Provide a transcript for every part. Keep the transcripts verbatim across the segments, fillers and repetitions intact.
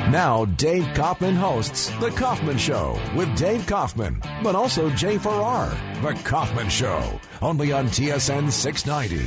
Now, Dave Kaufman hosts The Kaufman Show with Dave Kaufman, but also Jay Farrar. The Kaufman Show, only on T S N six ninety.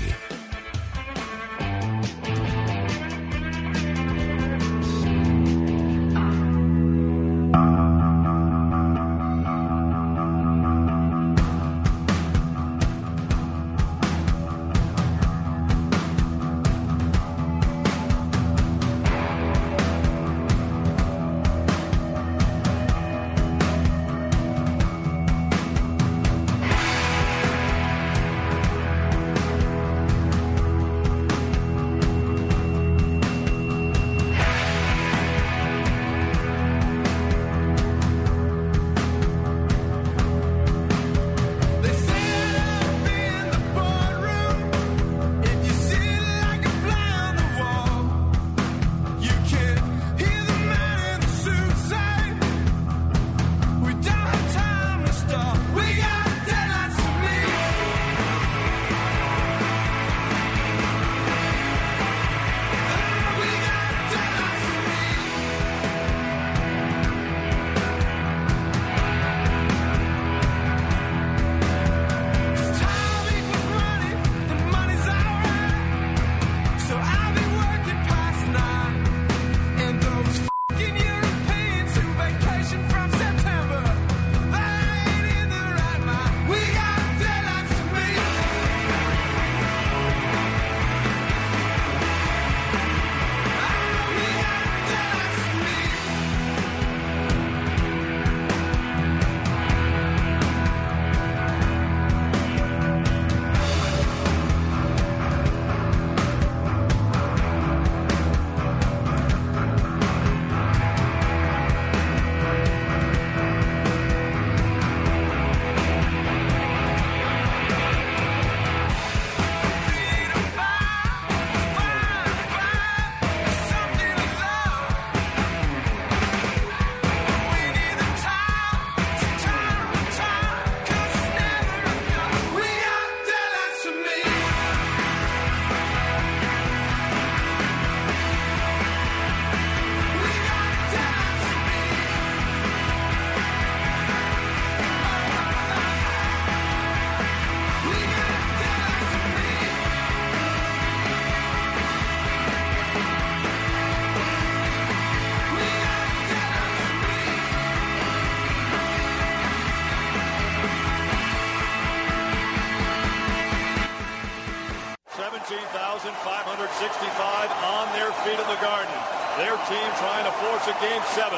five hundred sixty-five on their feet in the Garden. Their team trying to force a game seven.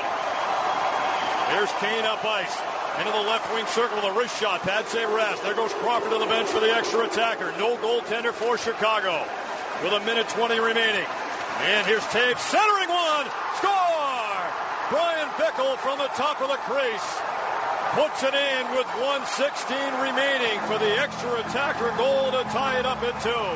Here's Kane up ice. Into the left wing circle with a wrist shot. Patsy rest. There goes Crawford to the bench for the extra attacker. No goaltender for Chicago. With a minute twenty remaining. And here's Taves centering one. Score! Brian Bickle from the top of the crease. Puts it in with one sixteen remaining for the extra attacker goal to tie it up at two.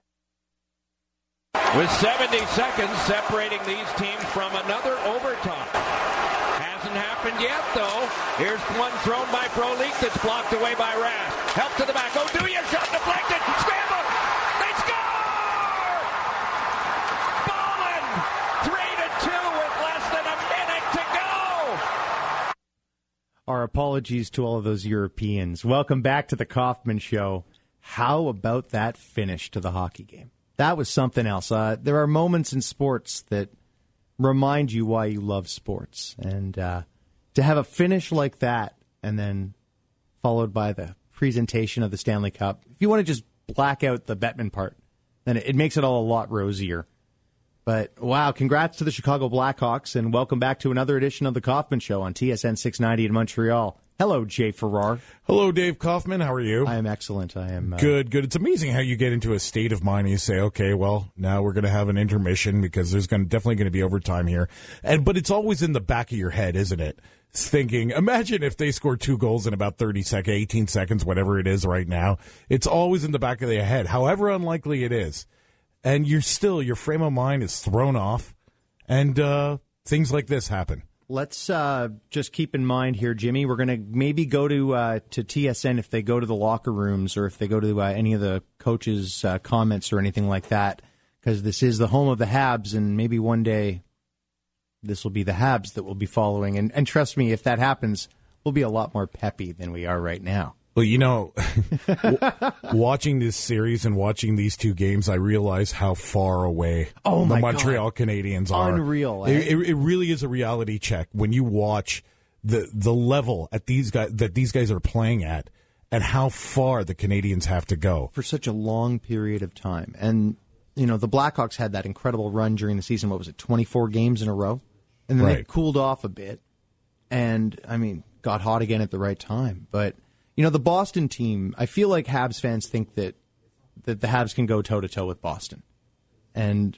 With seventy seconds separating these teams from another overtime. Hasn't happened yet, though. Here's one thrown by Frolik that's blocked away by Rask. Help to the back. Oduya shot deflected. Scramble. They score! Bolland. Three to two with less than a minute to go. Our apologies to all of those Europeans. Welcome back to the Kaufman Show. How about that finish to the hockey game? That was something else. Uh, there are moments in sports that remind you why you love sports. And uh, to have a finish like that and then followed by the presentation of the Stanley Cup, if you want to just black out the Bettman part, then it, it makes it all a lot rosier. But, wow, congrats to the Chicago Blackhawks, and welcome back to another edition of the Kaufman Show on T S N six ninety in Montreal. Hello, Jay Farrar. Hello, Dave Kaufman. How are you? I am excellent. I am uh, good. Good. It's amazing how you get into a state of mind and you say, "Okay, well, now we're going to have an intermission because there's going to, definitely going to be overtime here." And but it's always in the back of your head, isn't it? It's thinking, imagine if they score two goals in about thirty seconds, eighteen seconds, whatever it is right now. It's always in the back of their head, however unlikely it is, and you're still your frame of mind is thrown off, and uh, things like this happen. Let's uh, just keep in mind here, Jimmy, we're going to maybe go to uh, to T S N if they go to the locker rooms or if they go to uh, any of the coaches' uh, comments or anything like that, because this is the home of the Habs, and maybe one day this will be the Habs that will be following. And, and trust me, if that happens, we'll be a lot more peppy than we are right now. Well, you know, w- watching this series and watching these two games, I realize how far away oh the my Montreal God. Canadiens are. Unreal. Eh? It, it, it really is a reality check when you watch the the level at these guys that these guys are playing at, and how far the Canadiens have to go for such a long period of time. And you know, the Blackhawks had that incredible run during the season. What was it, twenty-four games in a row, and then right. they cooled off a bit, and I mean, got hot again at the right time, but. You know, the Boston team, I feel like Habs fans think that that the Habs can go toe-to-toe with Boston. And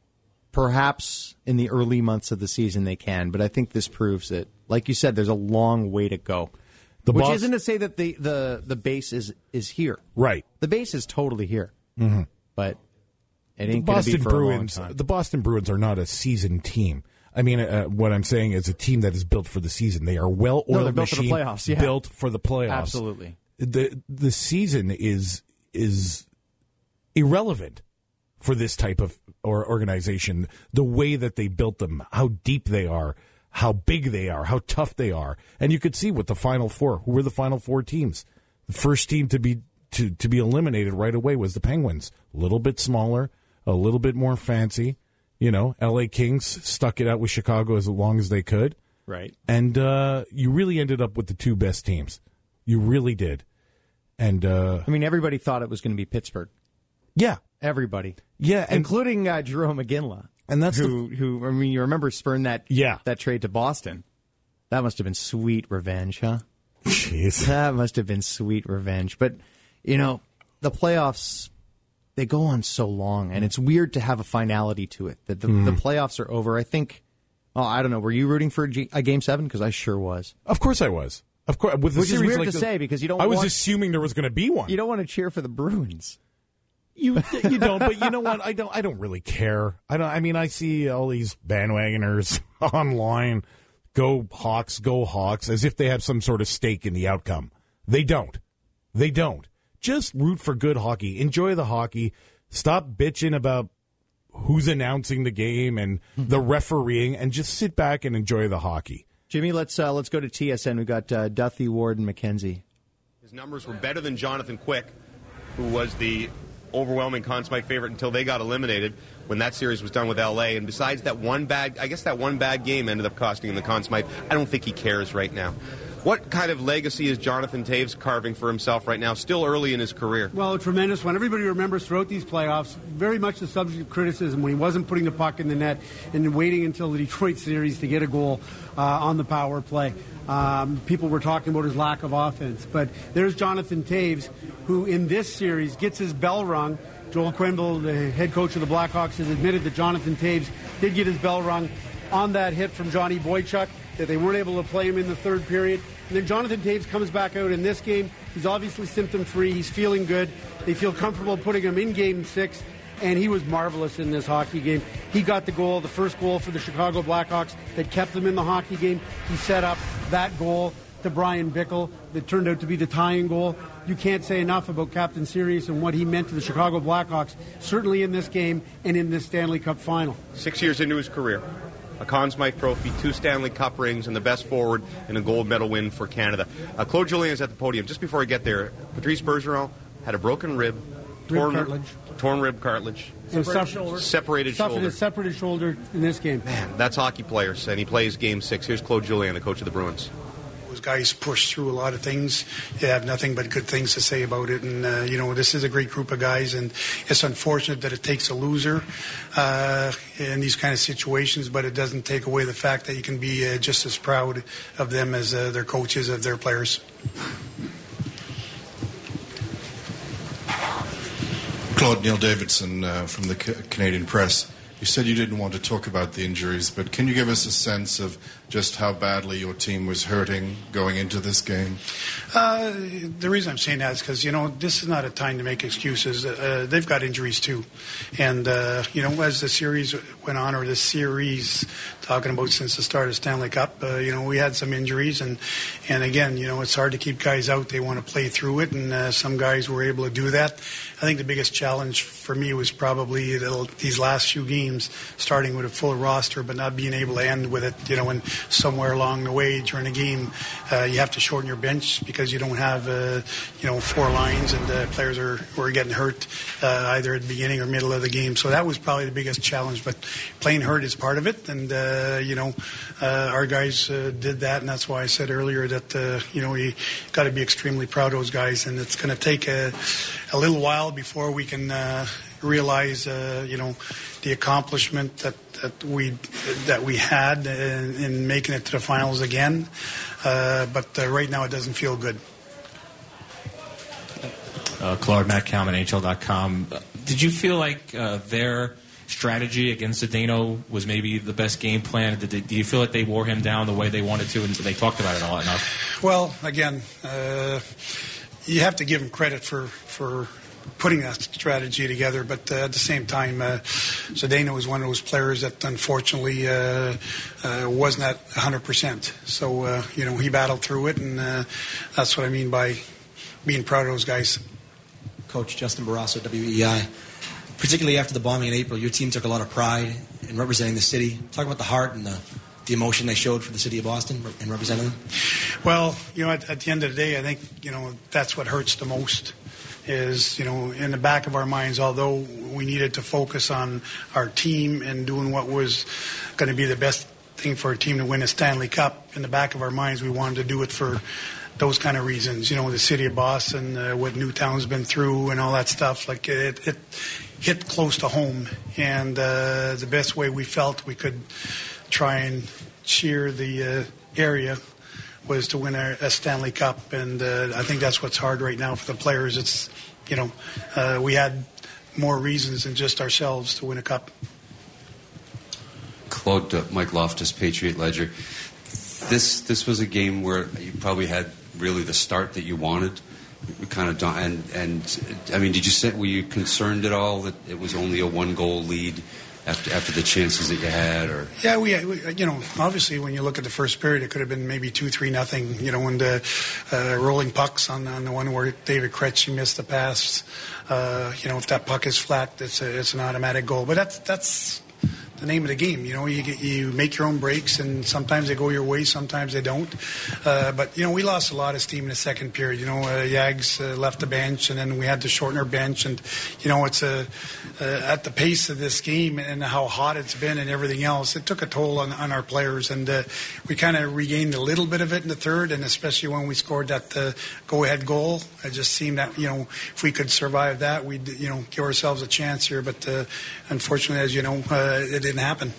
perhaps in the early months of the season they can, but I think this proves that, like you said, there's a long way to go. The Which Bos- isn't to say that the, the, the base is, is here. Right. The base is totally here. Mm-hmm. But it ain't going to be for Bruins, a long time. The Boston Bruins are not a seasoned team. I mean, uh, what I'm saying is a team that is built for the season. They are well-oiled no, they're built machine, for the playoffs, yeah. built for the playoffs. Absolutely. The the season is is irrelevant for this type of or organization. The way that they built them, how deep they are, how big they are, how tough they are, and you could see with the Final Four. Who were the Final Four teams? The first team to be to to be eliminated right away was the Penguins. A little bit smaller, a little bit more fancy. You know, L A Kings stuck it out with Chicago as long as they could. Right. And uh, you really ended up with the two best teams. You really did. And uh, I mean, everybody thought it was going to be Pittsburgh. Yeah. Everybody. Yeah. And, including uh, Jerome McGinley. And that's who, the, who, I mean, you remember spurring that, yeah. that trade to Boston. That must have been sweet revenge, huh? Jeez. That must have been sweet revenge. But, you know, the playoffs... They go on so long, and it's weird to have a finality to it, that the, mm. the playoffs are over. I think, oh, I don't know, were you rooting for a, G, a Game seven? Because I sure was. Of course I was. Of course, with the Which series is weird like to the, say, because you don't I was want, assuming there was going to be one. You don't want to cheer for the Bruins. You you don't, but you know what? I don't I don't really care. I don't. I mean, I see all these bandwagoners online, go Hawks, go Hawks, as if they have some sort of stake in the outcome. They don't. They don't. Just root for good hockey. Enjoy the hockey. Stop bitching about who's announcing the game and the refereeing, and just sit back and enjoy the hockey. Jimmy, let's uh, let's go to T S N. We've got uh, Duthie, Ward, and McKenzie. His numbers were better than Jonathan Quick, who was the overwhelming Conn Smythe favorite until they got eliminated when that series was done with L A. And besides that one bad, I guess that one bad game ended up costing him the Conn Smythe. I don't think he cares right now. What kind of legacy is Jonathan Toews carving for himself right now, still early in his career? Well, a tremendous one. Everybody remembers throughout these playoffs, very much the subject of criticism when he wasn't putting the puck in the net and waiting until the Detroit series to get a goal uh, on the power play. Um, people were talking about his lack of offense. But there's Jonathan Toews, who in this series gets his bell rung. Joel Quenneville, the head coach of the Blackhawks, has admitted that Jonathan Toews did get his bell rung on that hit from Johnny Boychuk, that they weren't able to play him in the third period. And then Jonathan Toews comes back out in this game. He's obviously symptom-free. He's feeling good. They feel comfortable putting him in game six, and he was marvelous in this hockey game. He got the goal, the first goal for the Chicago Blackhawks that kept them in the hockey game. He set up that goal to Brian Bickle that turned out to be the tying goal. You can't say enough about Captain Sirius and what he meant to the Chicago Blackhawks, certainly in this game and in this Stanley Cup final. Six years into his career, a Conn Smythe Trophy, two Stanley Cup rings, and the best forward in a gold medal win for Canada. Uh, Claude Julien is at the podium. Just before I get there, Patrice Bergeron had a broken rib, rib torn cartilage, torn rib cartilage, separated shoulder, separated suffered shoulder, a separated shoulder in this game. Man, that's hockey players, and he plays Game Six. Here's Claude Julien, the coach of the Bruins. Those guys push through a lot of things. They have nothing but good things to say about it. And, uh, you know, this is a great group of guys, and it's unfortunate that it takes a loser uh, in these kind of situations, but it doesn't take away the fact that you can be uh, just as proud of them as uh, their coaches, of their players. Claude, Neil Davidson uh, from the C- Canadian Press. You said you didn't want to talk about the injuries, but can you give us a sense of just how badly your team was hurting going into this game? Uh, the reason I'm saying that is because, you know, this is not a time to make excuses. Uh, they've got injuries too. And, uh, you know, as the series went on, or the series talking about since the start of Stanley Cup, uh, you know, we had some injuries. And, and again, you know, it's hard to keep guys out. They want to play through it, and uh, some guys were able to do that. I think the biggest challenge for me was probably the, these last few games. games, starting with a full roster, but not being able to end with it, you know, and somewhere along the way during a game, uh, you have to shorten your bench because you don't have, uh, you know, four lines, and uh, players are were getting hurt uh, either at the beginning or middle of the game. So that was probably the biggest challenge. But playing hurt is part of it, and uh, you know, uh, our guys uh, did that, and that's why I said earlier that uh, you know we got to be extremely proud of those guys, and it's going to take a, a little while before we can uh, realize uh, you know the accomplishment that, that we that we had in, in making it to the finals again. Uh, but uh, right now, it doesn't feel good. Uh, Claude, Matt Kalman, N H L dot com. Did you feel like uh, their strategy against Zdeno was maybe the best game plan? Did they, do you feel like they wore him down the way they wanted to, and they talked about it a lot enough? Well, again, uh, you have to give him credit for, for putting that strategy together, but uh, at the same time, uh, Zdeno was one of those players that unfortunately uh, uh, wasn't at one hundred percent. So, uh, you know, he battled through it, and uh, that's what I mean by being proud of those guys. Coach Justin Barrasso, W E I. Particularly after the bombing in April, your team took a lot of pride in representing the city. Talk about the heart and the, the emotion they showed for the city of Boston in representing them. Well, you know, at, at the end of the day, I think, you know, that's what hurts the most is, you know, in the back of our minds, although we needed to focus on our team and doing what was going to be the best thing for our team to win a Stanley Cup, in the back of our minds, we wanted to do it for those kind of reasons, you know, the city of Boston, uh, what Newtown's been through and all that stuff. Like it, it hit close to home, and uh, the best way we felt we could try and cheer the uh, area was to win a, a Stanley Cup, and uh, I think that's what's hard right now for the players. It's, you know, uh, we had more reasons than just ourselves to win a cup. Claude, uh, Mike Loftus, Patriot Ledger. This this was a game where you probably had really the start that you wanted. We kind of don't, and and I mean, did you say, were you concerned at all that it was only a one goal lead after after the chances that you had? Or yeah, we, we you know obviously when you look at the first period, it could have been maybe two three nothing. You know, and the uh, rolling pucks on on the one where David Krejci missed the pass. Uh, you know, if that puck is flat, it's a, it's an automatic goal. But that's that's. the name of the game. You know, you get, you make your own breaks, and sometimes they go your way, sometimes they don't. Uh, but, you know, we lost a lot of steam in the second period. You know, uh, Yags uh, left the bench, and then we had to shorten our bench. And, you know, it's a, uh, at the pace of this game and how hot it's been and everything else, it took a toll on, on our players. And uh, we kind of regained a little bit of it in the third, and especially when we scored that uh, go-ahead goal. It just seemed that, you know, if we could survive that, we'd, you know, give ourselves a chance here. But uh, unfortunately, as you know, uh, it didn't happen.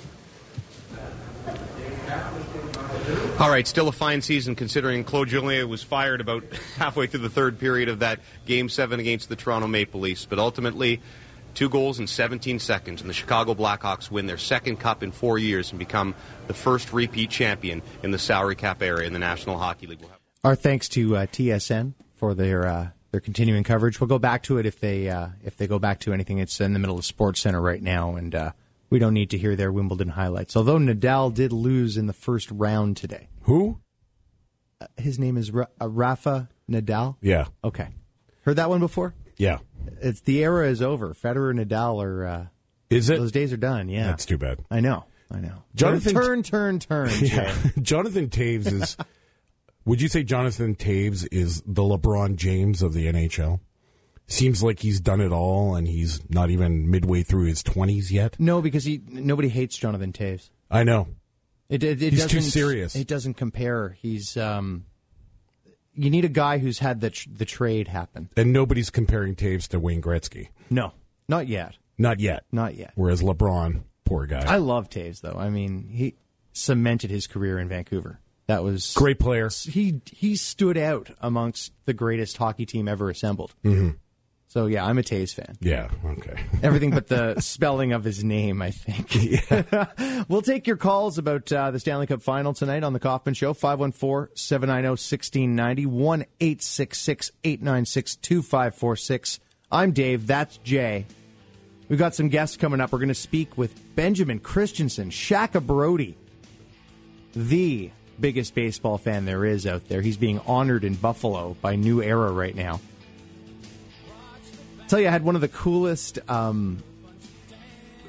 All right, still a fine season considering Claude Julien was fired about halfway through the third period of that Game seven against the Toronto Maple Leafs. But ultimately, two goals in seventeen seconds, and the Chicago Blackhawks win their second cup in four years and become the first repeat champion in the salary cap area in the National Hockey League. We'll have- Our thanks to uh, T S N for their uh, their continuing coverage. We'll go back to it if they uh, if they go back to anything. It's in the middle of Sports Center right now, and uh, we don't need to hear their Wimbledon highlights. Although Nadal did lose in the first round today. Who? Uh, his name is Ra- uh, Rafa Nadal? Yeah. Okay. Heard that one before? Yeah. It's the era is over. Federer and Nadal are... Uh, is it? Those days are done, yeah. That's too bad. I know. I know. Jonathan, turn, turn, turn, turn. Yeah. Jonathan Toews is... Would you say Jonathan Toews is the LeBron James of the N H L? Seems like he's done it all, and he's not even midway through his twenties yet. No, because he nobody hates Jonathan Toews. I know. It, it, it he's doesn't, too serious. It doesn't compare. He's um, you need a guy who's had the tr- the trade happen, and nobody's comparing Toews to Wayne Gretzky. No, not yet. Not yet. Not yet. Whereas LeBron, poor guy. I love Toews though. I mean, he cemented his career in Vancouver. That was great player. He he stood out amongst the greatest hockey team ever assembled. Mm-hmm. So, yeah, I'm a Toews fan. Yeah, okay. Everything but the spelling of his name, I think. Yeah. We'll take your calls about uh, the Stanley Cup Final tonight on The Kaufman Show. five one four, seven nine zero, one six nine zero, one eight six six, eight nine six, two five four six. I'm Dave. That's Jay. We've got some guests coming up. We're going to speak with Benjamin Christensen, Shaka Brody, the biggest baseball fan there is out there. He's being honored in Buffalo by New Era right now. Tell you, I had one of the coolest um,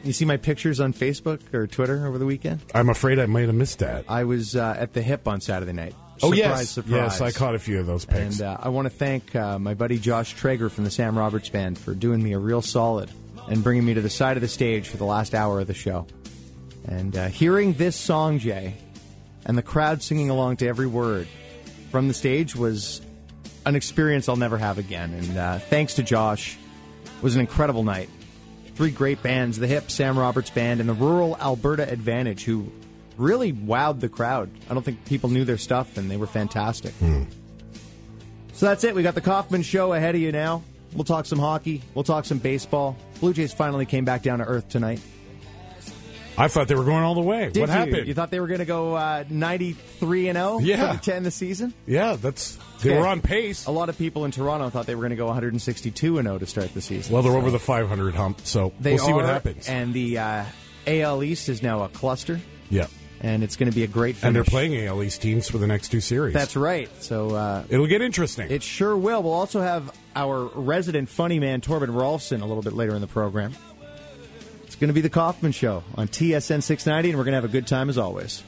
You see my pictures on Facebook or Twitter over the weekend? I'm afraid I might have missed that. I was uh, at the Hip on Saturday night. Oh, surprise, yes. Surprise. Yes, I caught a few of those pics. And uh, I want to thank uh, my buddy Josh Traeger from the Sam Roberts Band for doing me a real solid and bringing me to the side of the stage for the last hour of the show. And uh, hearing this song, Jay, and the crowd singing along to every word from the stage was an experience I'll never have again. And uh, thanks to Josh, it was an incredible night. Three great bands, the Hip, Sam Roberts Band, and the Rural Alberta Advantage, who really wowed the crowd. I don't think people knew their stuff, and they were fantastic. Mm. So that's it. We got the Kaufman Show ahead of you now. We'll talk some hockey. We'll talk some baseball. Blue Jays finally came back down to earth tonight. I thought they were going all the way. Did what you? happened? You thought they were going to go uh, ninety-three and oh Yeah. for the ten the season? Yeah, that's they Okay. were on pace. A lot of people in Toronto thought they were going to go one sixty-two and oh to start the season. Well, they're So over the five hundred hump, so they we'll see what are, happens. And the uh, A L East is now a cluster. Yeah. And it's going to be a great finish. And they're playing A L East teams for the next two series. That's right. So uh, it'll get interesting. It sure will. We'll also have our resident funny man, Torben Rolfson, a little bit later in the program. It's going to be the Kaufman Show on T S N six ninety, and we're going to have a good time as always.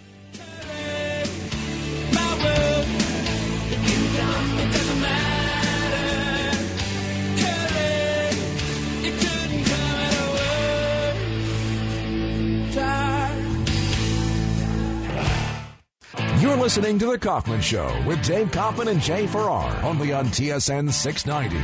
You're listening to The Kaufman Show with Dave Kaufman and Jay Farrar, only on T S N six ninety.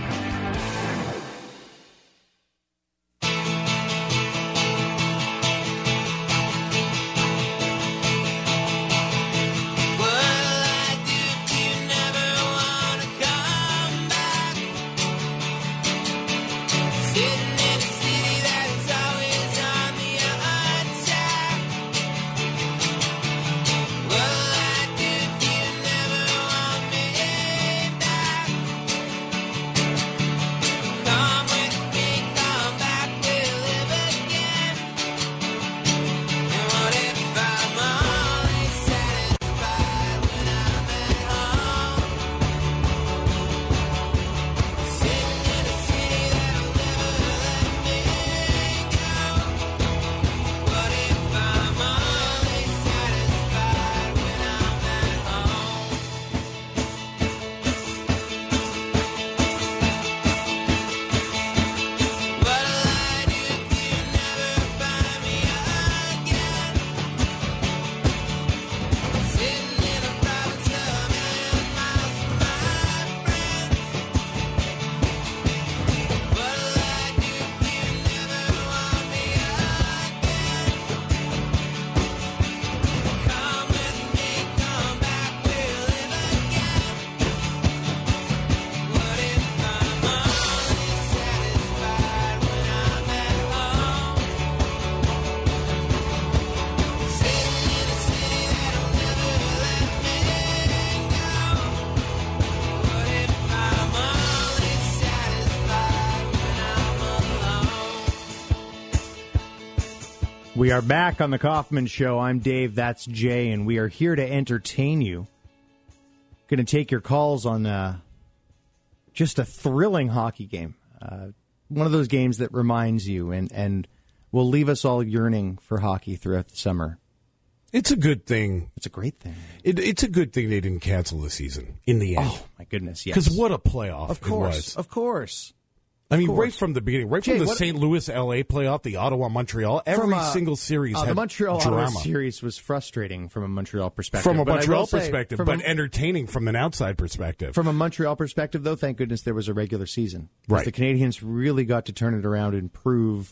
We are back on the Kaufman Show. I'm Dave, that's Jay, and we are here to entertain you. Going to take your calls on uh, just a thrilling hockey game. Uh, one of those games that reminds you and, and will leave us all yearning for hockey throughout the summer. It's a good thing. It's a great thing. It, it's a good thing they didn't cancel the season in the end. Oh, my goodness, yes. Because what a playoff of course, it was. Of course. I mean, course. right from the beginning, right Jay, from the what- Saint Louis L A playoff, the Ottawa Montreal, every From, uh, single series uh, had the Montreal drama. Ottawa series was frustrating from a Montreal perspective. From a but I Montreal will say, perspective, from but a, entertaining from an outside perspective. From a Montreal perspective, though, thank goodness there was a regular season. Right. The Canadians really got to turn it around and prove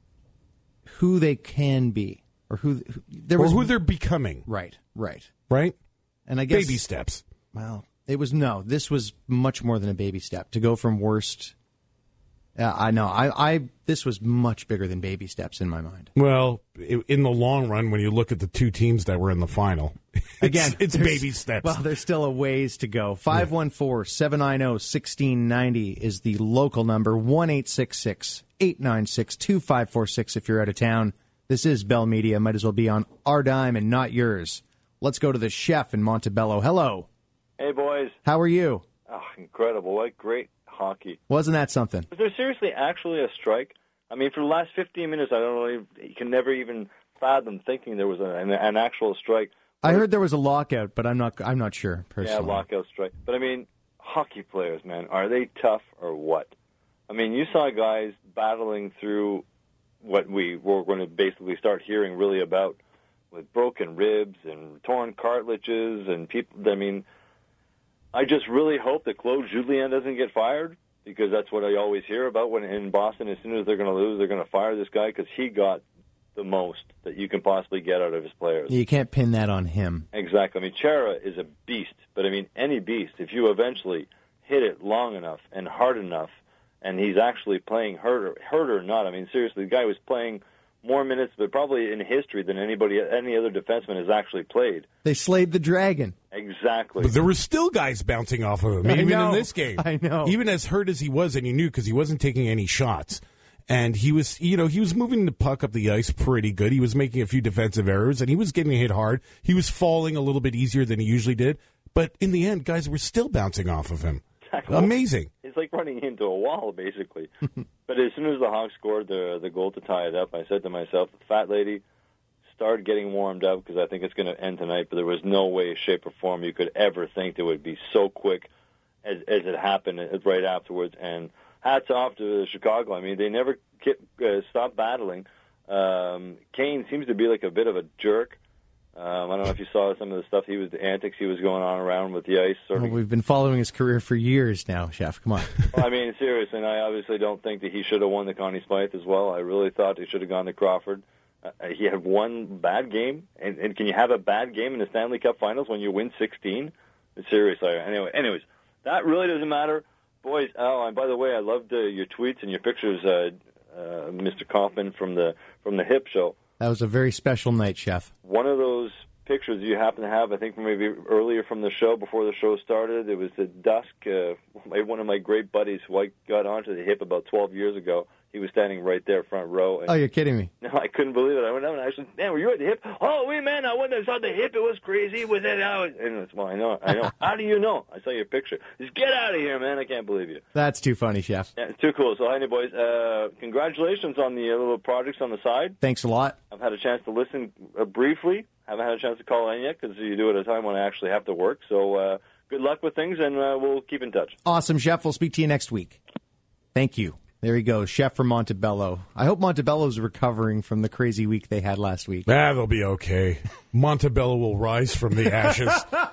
who they can be, or who, who there or was who they're becoming. right, right, Right? and I guess Baby steps. Well, it was no. This was much more than a baby step to go from worst. Uh, I know. I, I. This was much bigger than baby steps in my mind. Well, i- in the long run, when you look at the two teams that were in the final, it's, Again, it's there's- baby steps. Well, there's still a ways to go. five one four, seven nine zero, one six nine zero is the local number. one eight six six, eight nine six, two five four six if you're out of town. This is Bell Media. Might as well be on our dime and not yours. Let's go to the chef in Montebello. Hello. Hey, boys. How are you? Oh, incredible. What great hockey. Wasn't that something? Was there seriously actually a strike? I mean, for the last fifteen minutes, I don't know, you can never even fathom thinking there was a, an, an actual strike. I heard there was a lockout, but I'm not. I'm not sure personally. Yeah, lockout strike. But I mean, hockey players, man, are they tough or what? I mean, you saw guys battling through what we were going to basically start hearing really about, with broken ribs and torn cartilages and people. I mean, I just really hope that Claude Julien doesn't get fired, because that's what I always hear about when in Boston. As soon as they're going to lose, they're going to fire this guy because he got the most that you can possibly get out of his players. You can't pin that on him. Exactly. I mean, Chara is a beast, but I mean, any beast, if you eventually hit it long enough and hard enough, and he's actually playing hurt or, hurt or not, I mean, seriously, the guy was playing more minutes, but probably in history than anybody, any other defenseman has actually played. They slayed the dragon. Exactly. But there were still guys bouncing off of him, I even know. in this game. I know. Even as hurt as he was, and you knew because he wasn't taking any shots. And he was, you know, he was moving the puck up the ice pretty good. He was making a few defensive errors, and he was getting hit hard. He was falling a little bit easier than he usually did. But in the end, guys were still bouncing off of him. Exactly. Amazing. It's like running into a wall, basically. But as soon as the Hawks scored the the goal to tie it up, I said to myself, the fat lady, start getting warmed up, because I think it's going to end tonight. But there was no way, shape, or form you could ever think it would be so quick as, as it happened right afterwards. And hats off to Chicago. I mean, they never kept, uh, stopped battling. Um, Kane seems to be like a bit of a jerk. Um, I don't know if you saw some of the stuff he was, the antics he was going on around with the ice. Sort Well, of. we've been following his career for years now, Chef. Come on. I mean, seriously, and I obviously don't think that he should have won the Connie Smythe as well. I really thought he should have gone to Crawford. Uh, he had one bad game, and, and can you have a bad game in the Stanley Cup Finals when you win sixteen? Seriously. Anyway, anyways, that really doesn't matter. Boys, oh, and by the way, I loved uh, your tweets and your pictures, uh, uh, Mister Kaufman, from the from the Hip Show. That was a very special night, Chef. One of those pictures you happen to have, I think maybe earlier from the show, before the show started, it was at dusk. Uh, one of my great buddies who I got onto the Hip about twelve years ago, he was standing right there, front row. And Oh, you're kidding me. no, I couldn't believe it. I went down and I said, man, were you at the Hip? Oh, wait, man, I went and saw the Hip. It was crazy. It was it? And it's, well, I know, I know. How do you know? I saw your picture. Just get out of here, man. I can't believe you. That's too funny, Chef. Yeah, it's too cool. So, anyway, boys, uh, congratulations on the uh, little projects on the side. Thanks a lot. I've had a chance to listen uh, briefly. Haven't had a chance to call in yet because you do it at a time when I actually have to work. So, uh, good luck with things, and uh, we'll keep in touch. Awesome, Chef. We'll speak to you next week. Thank you. There he goes, Chef from Montebello. I hope Montebello's recovering from the crazy week they had last week. Ah, they'll be okay. Montebello will rise from the ashes.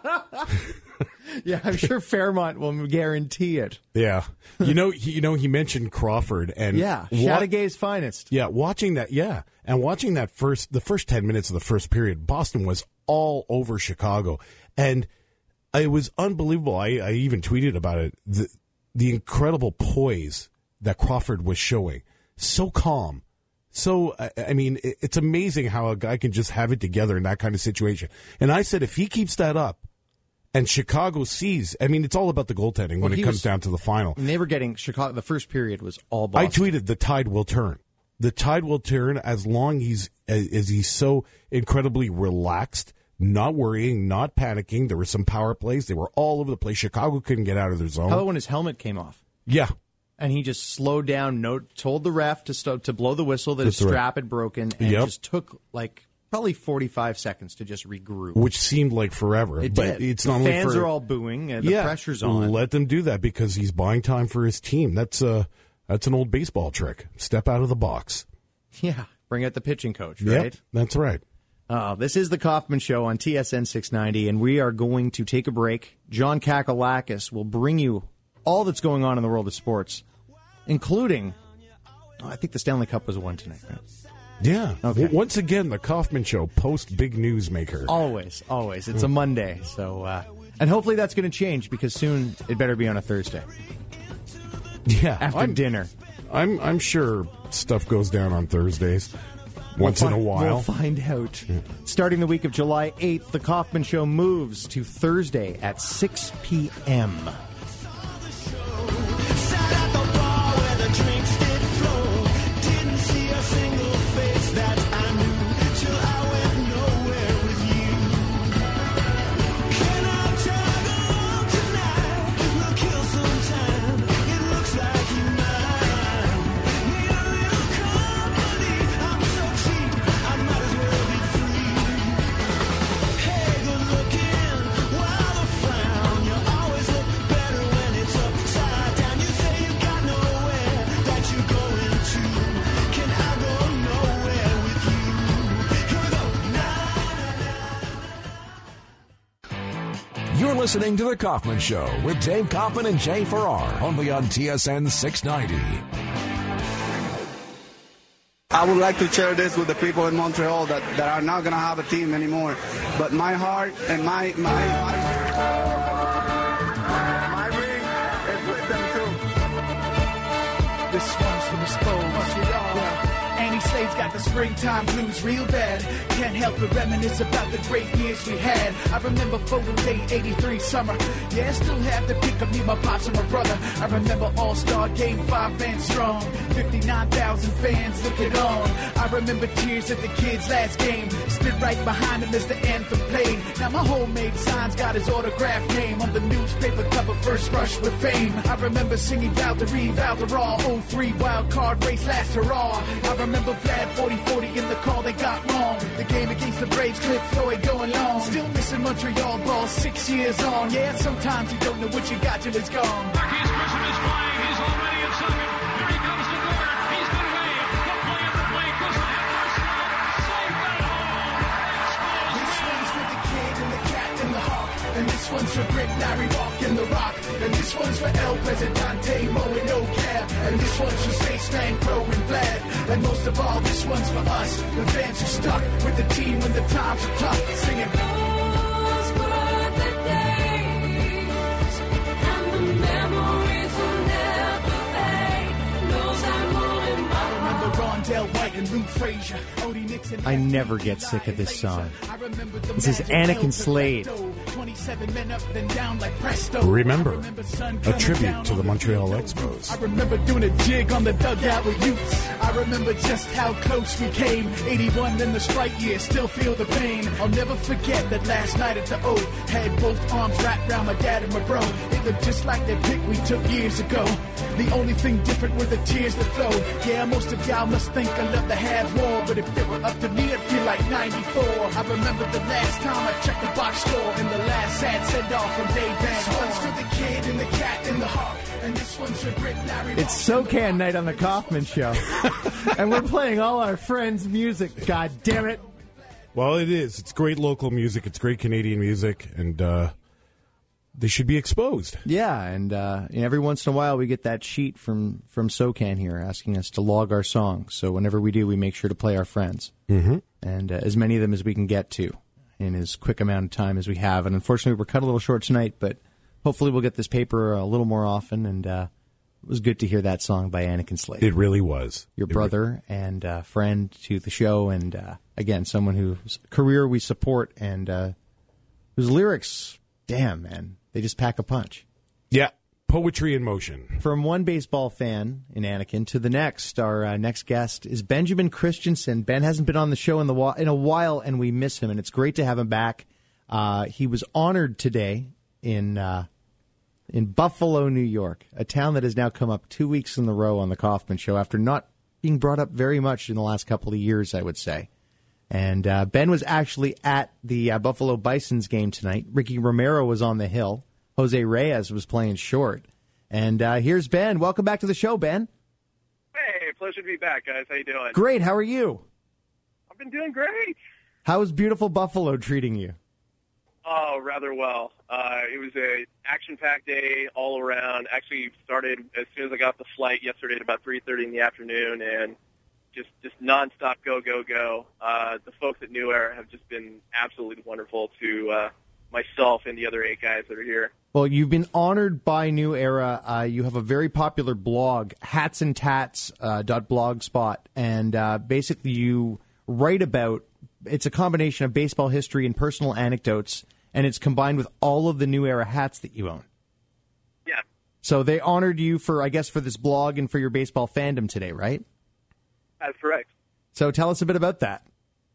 Yeah, I'm sure Fairmont will guarantee it. Yeah. You know, he, you know, he mentioned Crawford and Yeah, wa- Chateaugay's finest. Yeah, watching that, yeah. And watching that first, the first ten minutes of the first period, Boston was all over Chicago. And it was unbelievable. I, I even tweeted about it. The, the incredible poise that Crawford was showing. So calm. So, I, I mean, it, it's amazing how a guy can just have it together in that kind of situation. And I said, if he keeps that up, and Chicago sees, I mean, it's all about the goaltending Well, when it he comes was- down to the final. And they were getting Chicago. The first period was all Boston. I tweeted, the tide will turn. The tide will turn as long he's, as he's so incredibly relaxed, not worrying, not panicking. There were some power plays. They were all over the place. Chicago couldn't get out of their zone. How about when his helmet came off? Yeah. And he just slowed down, no, told the ref to st- to blow the whistle that That's his right. strap had broken, and Yep. just took like probably forty-five seconds to just regroup. Which seemed like forever. It but did. it's The not only fans for, are all booing, and the yeah, pressure's on. Let them do that because he's buying time for his team. That's uh that's an old baseball trick. Step out of the box. Yeah, bring out the pitching coach, Yep, right? that's right. Uh, this is the Kaufman Show on T S N six ninety, and we are going to take a break. John Kakalakis will bring you all that's going on in the world of sports, including, oh, I think the Stanley Cup was won tonight, right? Yeah. Okay. W- Once again, the Kaufman Show, post big news maker. Always, always. It's a Monday, so uh, and hopefully that's going to change because soon it better be on a Thursday Yeah. after I'm, dinner. I'm I'm sure stuff goes down on Thursdays once We'll in a fi- while. We'll find out. Starting the week of July eighth, the Kaufman Show moves to Thursday at six p.m. listening to The Kaufman Show with Dave Kaufman and Jay Farrar, only on T S N six ninety. I would like to share this with the people in Montreal that, that are not going to have a team anymore. But my heart and my my my, my ring is with them too. This one's from the Spurs. Montreal. Yeah. Annie Slade's got the springtime blues real bad. Can't help but reminisce about the great years we had. I remember photo day eighty-three summer. Yeah, I still have the pic of me, my pops, and my brother. I remember All-Star Game five fans strong. fifty-nine thousand fans looking on. I remember tears at the kids' last game. Stood right behind him as the anthem played. Now my homemade sign's got his autographed name on the newspaper cover, first rush with fame. I remember singing Valtteri, Valderall, oh three wild card race last hurrah. I remember Vlad forty forty in the call they got wrong. The game against the Braves, Cliff Floyd going long. Still missing Montreal ball six years on. Yeah, sometimes you don't know what you got till it's gone. Marquise Grissom is flying. He's already in second. Here he comes to Gordon. He's been away. No play after play. Grissom at first slide. Saved by home. This one's for the kid and the cat and the hawk. And this one's for Britt, Larry, Walk, and The Rock. And this one's for El Presidente, Mo, and No Cap. And this one's for Spaceman, Crow, and Vlad. And most of all, this one's for us, the fans who stuck with the team when the times are tough. Singing, those were the days, and the memories will never fade. Knows I'm on my I remember Rondell White and Lou Frazier, Odie Nixon. I never get sick of this song. This is Anakin Slade. Remember, a tribute to the Montreal Expos. I remember doing a jig on the dugout with Utes. I remember just how close we came. eighty-one in the strike year, still feel the pain. I'll never forget that last night at the O. Had both arms wrapped around my dad and my bro. It looked just like that pic we took years ago. The only thing different were the tears that flow. Yeah, most of y'all must think I love to have war, but if it were up to me, I'd feel like ninety-four. I remember the last time I checked the box score and the last sad send-off from Dave Van Horn. This one's for the kid and the cat and the hawk, and this one's for Britt, Larry. It's SoCan night on the Kaufman Show, and we're playing all our friends' music. God damn it! Well, it is. It's great local music. It's great Canadian music, and uh, they should be exposed. Yeah, and uh, every once in a while we get that sheet from, from SoCan here asking us to log our songs. So whenever we do, we make sure to play our friends. Mm-hmm. And uh, as many of them as we can get to in as quick amount of time as we have. And unfortunately, we're cut a little short tonight, but hopefully we'll get this paper a little more often. And uh, it was good to hear that song by Anakin Slade. It really was. Your it brother re- and uh, friend to the show, and uh, again, someone whose career we support and uh, whose lyrics, damn, man, they just pack a punch. Yeah, poetry in motion. From one baseball fan in Anakin to the next, our uh, next guest is Benjamin Christensen. Ben hasn't been on the show in the in a while, and we miss him, and it's great to have him back. Uh, he was honored today in uh, in Buffalo, New York, a town that has now come up two weeks in a row on the Kaufman Show after not being brought up very much in the last couple of years, I would say. And uh, Ben was actually at the uh, Buffalo Bisons game tonight. Ricky Romero was on the hill. Jose Reyes was playing short. And uh, here's Ben. Welcome back to the show, Ben. Hey, pleasure to be back, guys. How you doing? Great. How are you? I've been doing great. How is beautiful Buffalo treating you? Oh, rather well. Uh, it was a action-packed day all around. Actually started as soon as I got off the flight yesterday at about three thirty in the afternoon, and just just nonstop go, go, go. Uh, the folks at New Era have just been absolutely wonderful to uh, myself and the other eight guys that are here. Well, you've been honored by New Era. Uh, you have a very popular blog, hats and tats dot blogspot, and uh, basically you write about, it's a combination of baseball history and personal anecdotes, and it's combined with all of the New Era hats that you own. Yeah. So they honored you for, I guess, for this blog and for your baseball fandom today, right? That's correct. So tell us a bit about that.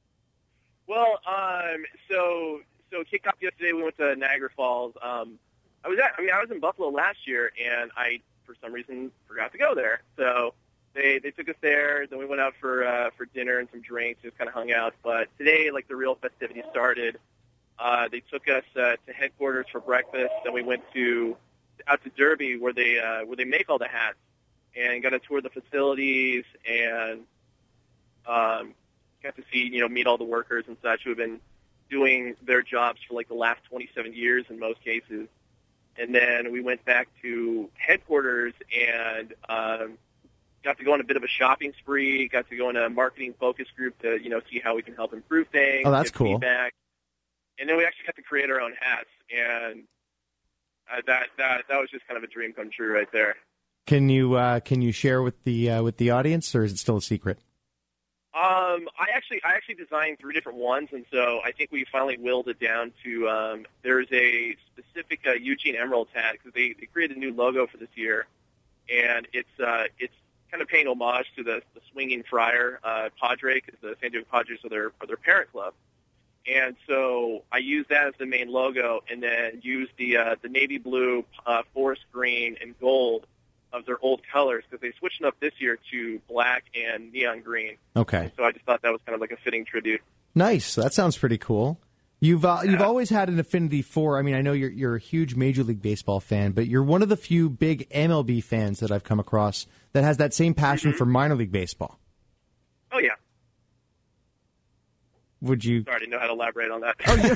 Well, um, so so kicked off yesterday. We went to Niagara Falls. Um, I was at, I mean, I was in Buffalo last year, and I, for some reason, forgot to go there. So they they took us there. Then we went out for uh, for dinner and some drinks, just kind of hung out. But today, like, the real festivities started. Uh, they took us uh, to headquarters for breakfast. Then we went to out to Derby, where they uh, where they make all the hats, and got to tour the facilities and um, got to see, you know, meet all the workers and such who have been doing their jobs for like the last twenty-seven years in most cases. And then we went back to headquarters and um, got to go on a bit of a shopping spree, got to go in a marketing focus group to, you know, see how we can help improve things. Oh, that's give cool. Feedback. And then we actually got to create our own hats. And uh, that, that, that was just kind of a dream come true right there. Can you uh, can you share with the uh, with the audience, or is it still a secret? Um, I actually I actually designed three different ones, and so I think we finally willed it down to um, there's a specific uh, Eugene Emeralds hat because they, they created a new logo for this year, and it's uh, it's kind of paying homage to the, the swinging friar uh, Padre, because the San Diego Padres are their are their parent club, and so I used that as the main logo, and then used the uh, the navy blue, uh, forest green, and gold of their old colors, because they switched them up this year to black and neon green. Okay. So I just thought that was kind of like a fitting tribute. Nice. That sounds pretty cool. You've uh, you've always had an affinity for. I mean, I know you're you're a huge Major League Baseball fan, but you're one of the few big M L B fans that I've come across that has that same passion Mm-hmm. for minor league baseball. Oh yeah. Would you? Sorry, I didn't know how to elaborate on that.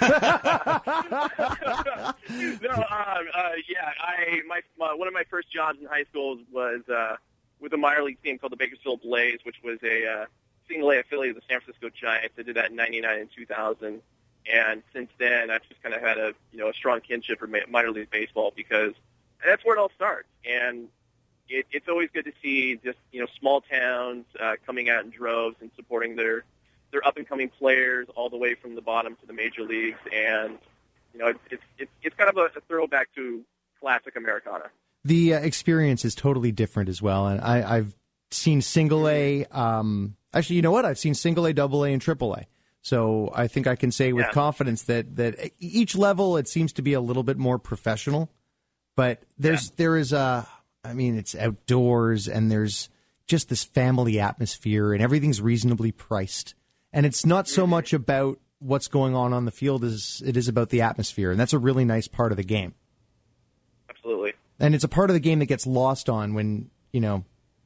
no, um, uh, yeah, I my, my one of my first jobs in high school was uh, with a minor league team called the Bakersfield Blaze, which was a uh, single A affiliate of the San Francisco Giants. I did that in ninety-nine and two thousand, and since then I've just kind of had a you know a strong kinship for minor league baseball, because that's where it all starts. And it, it's always good to see just you know small towns uh, coming out in droves and supporting their their up-and-coming players all the way from the bottom to the major leagues, and you know, it's it's it's, it's kind of a, a throwback to classic Americana. The uh, experience is totally different as well, and I, I've seen single A. Um, actually, you know what? I've seen single A, double A, and triple A. So I think I can say with Yeah. confidence that that each level it seems to be a little bit more professional, but there's there is a. I mean, it's outdoors, and there's just this family atmosphere, and everything's reasonably priced. And it's not so much about what's going on on the field as it is about the atmosphere. And that's a really nice part of the game. Absolutely. And it's a part of the game that gets lost on when, you know,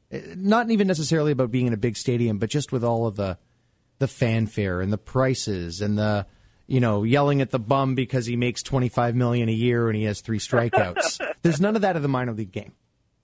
not even necessarily about being in a big stadium, but just with all of the the fanfare and the prices and the, you know, yelling at the bum because he makes twenty-five million dollars a year and he has three strikeouts. There's none of that in the minor league game.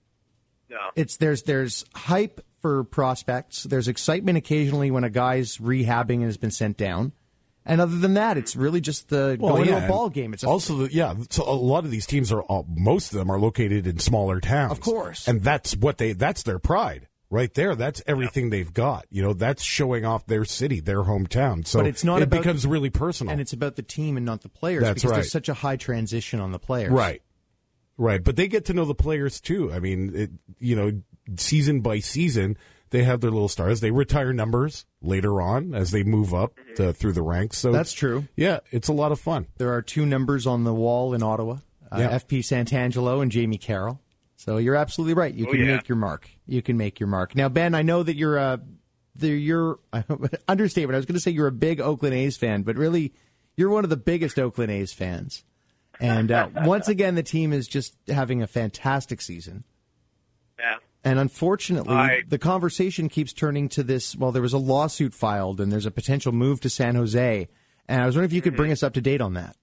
No. It's there's there's hype for prospects. There's excitement occasionally when a guy's rehabbing and has been sent down. And other than that, it's really just the Well, going yeah, to a ball game. It's a, also, the, yeah, so a lot of these teams are, all, most of them are located in smaller towns. Of course. And that's what they, that's their pride right there. That's everything they've got. You know, that's showing off their city, their hometown. So but it's not it about, becomes really personal. And it's about the team and not the players. That's because right. there's such a high transition on the players. Right. Right. But they get to know the players too. I mean, it, you know, season by season, they have their little stars. They retire numbers later on as they move up to, through the ranks. So That's true. Yeah, it's a lot of fun. There are two numbers on the wall in Ottawa, uh, Yeah. F P Santangelo and Jamie Carroll. So you're absolutely right. You Oh, can yeah. make your mark. You can make your mark. Now, Ben, I know that you're a, the, you're, understatement. I was going to say you're a big Oakland A's fan, but really you're one of the biggest Oakland A's fans. And uh, once again, the team is just having a fantastic season. Yeah. And unfortunately, I- the conversation keeps turning to this. Well, there was a lawsuit filed, and there's a potential move to San Jose. And I was wondering if you could bring us up to date on that.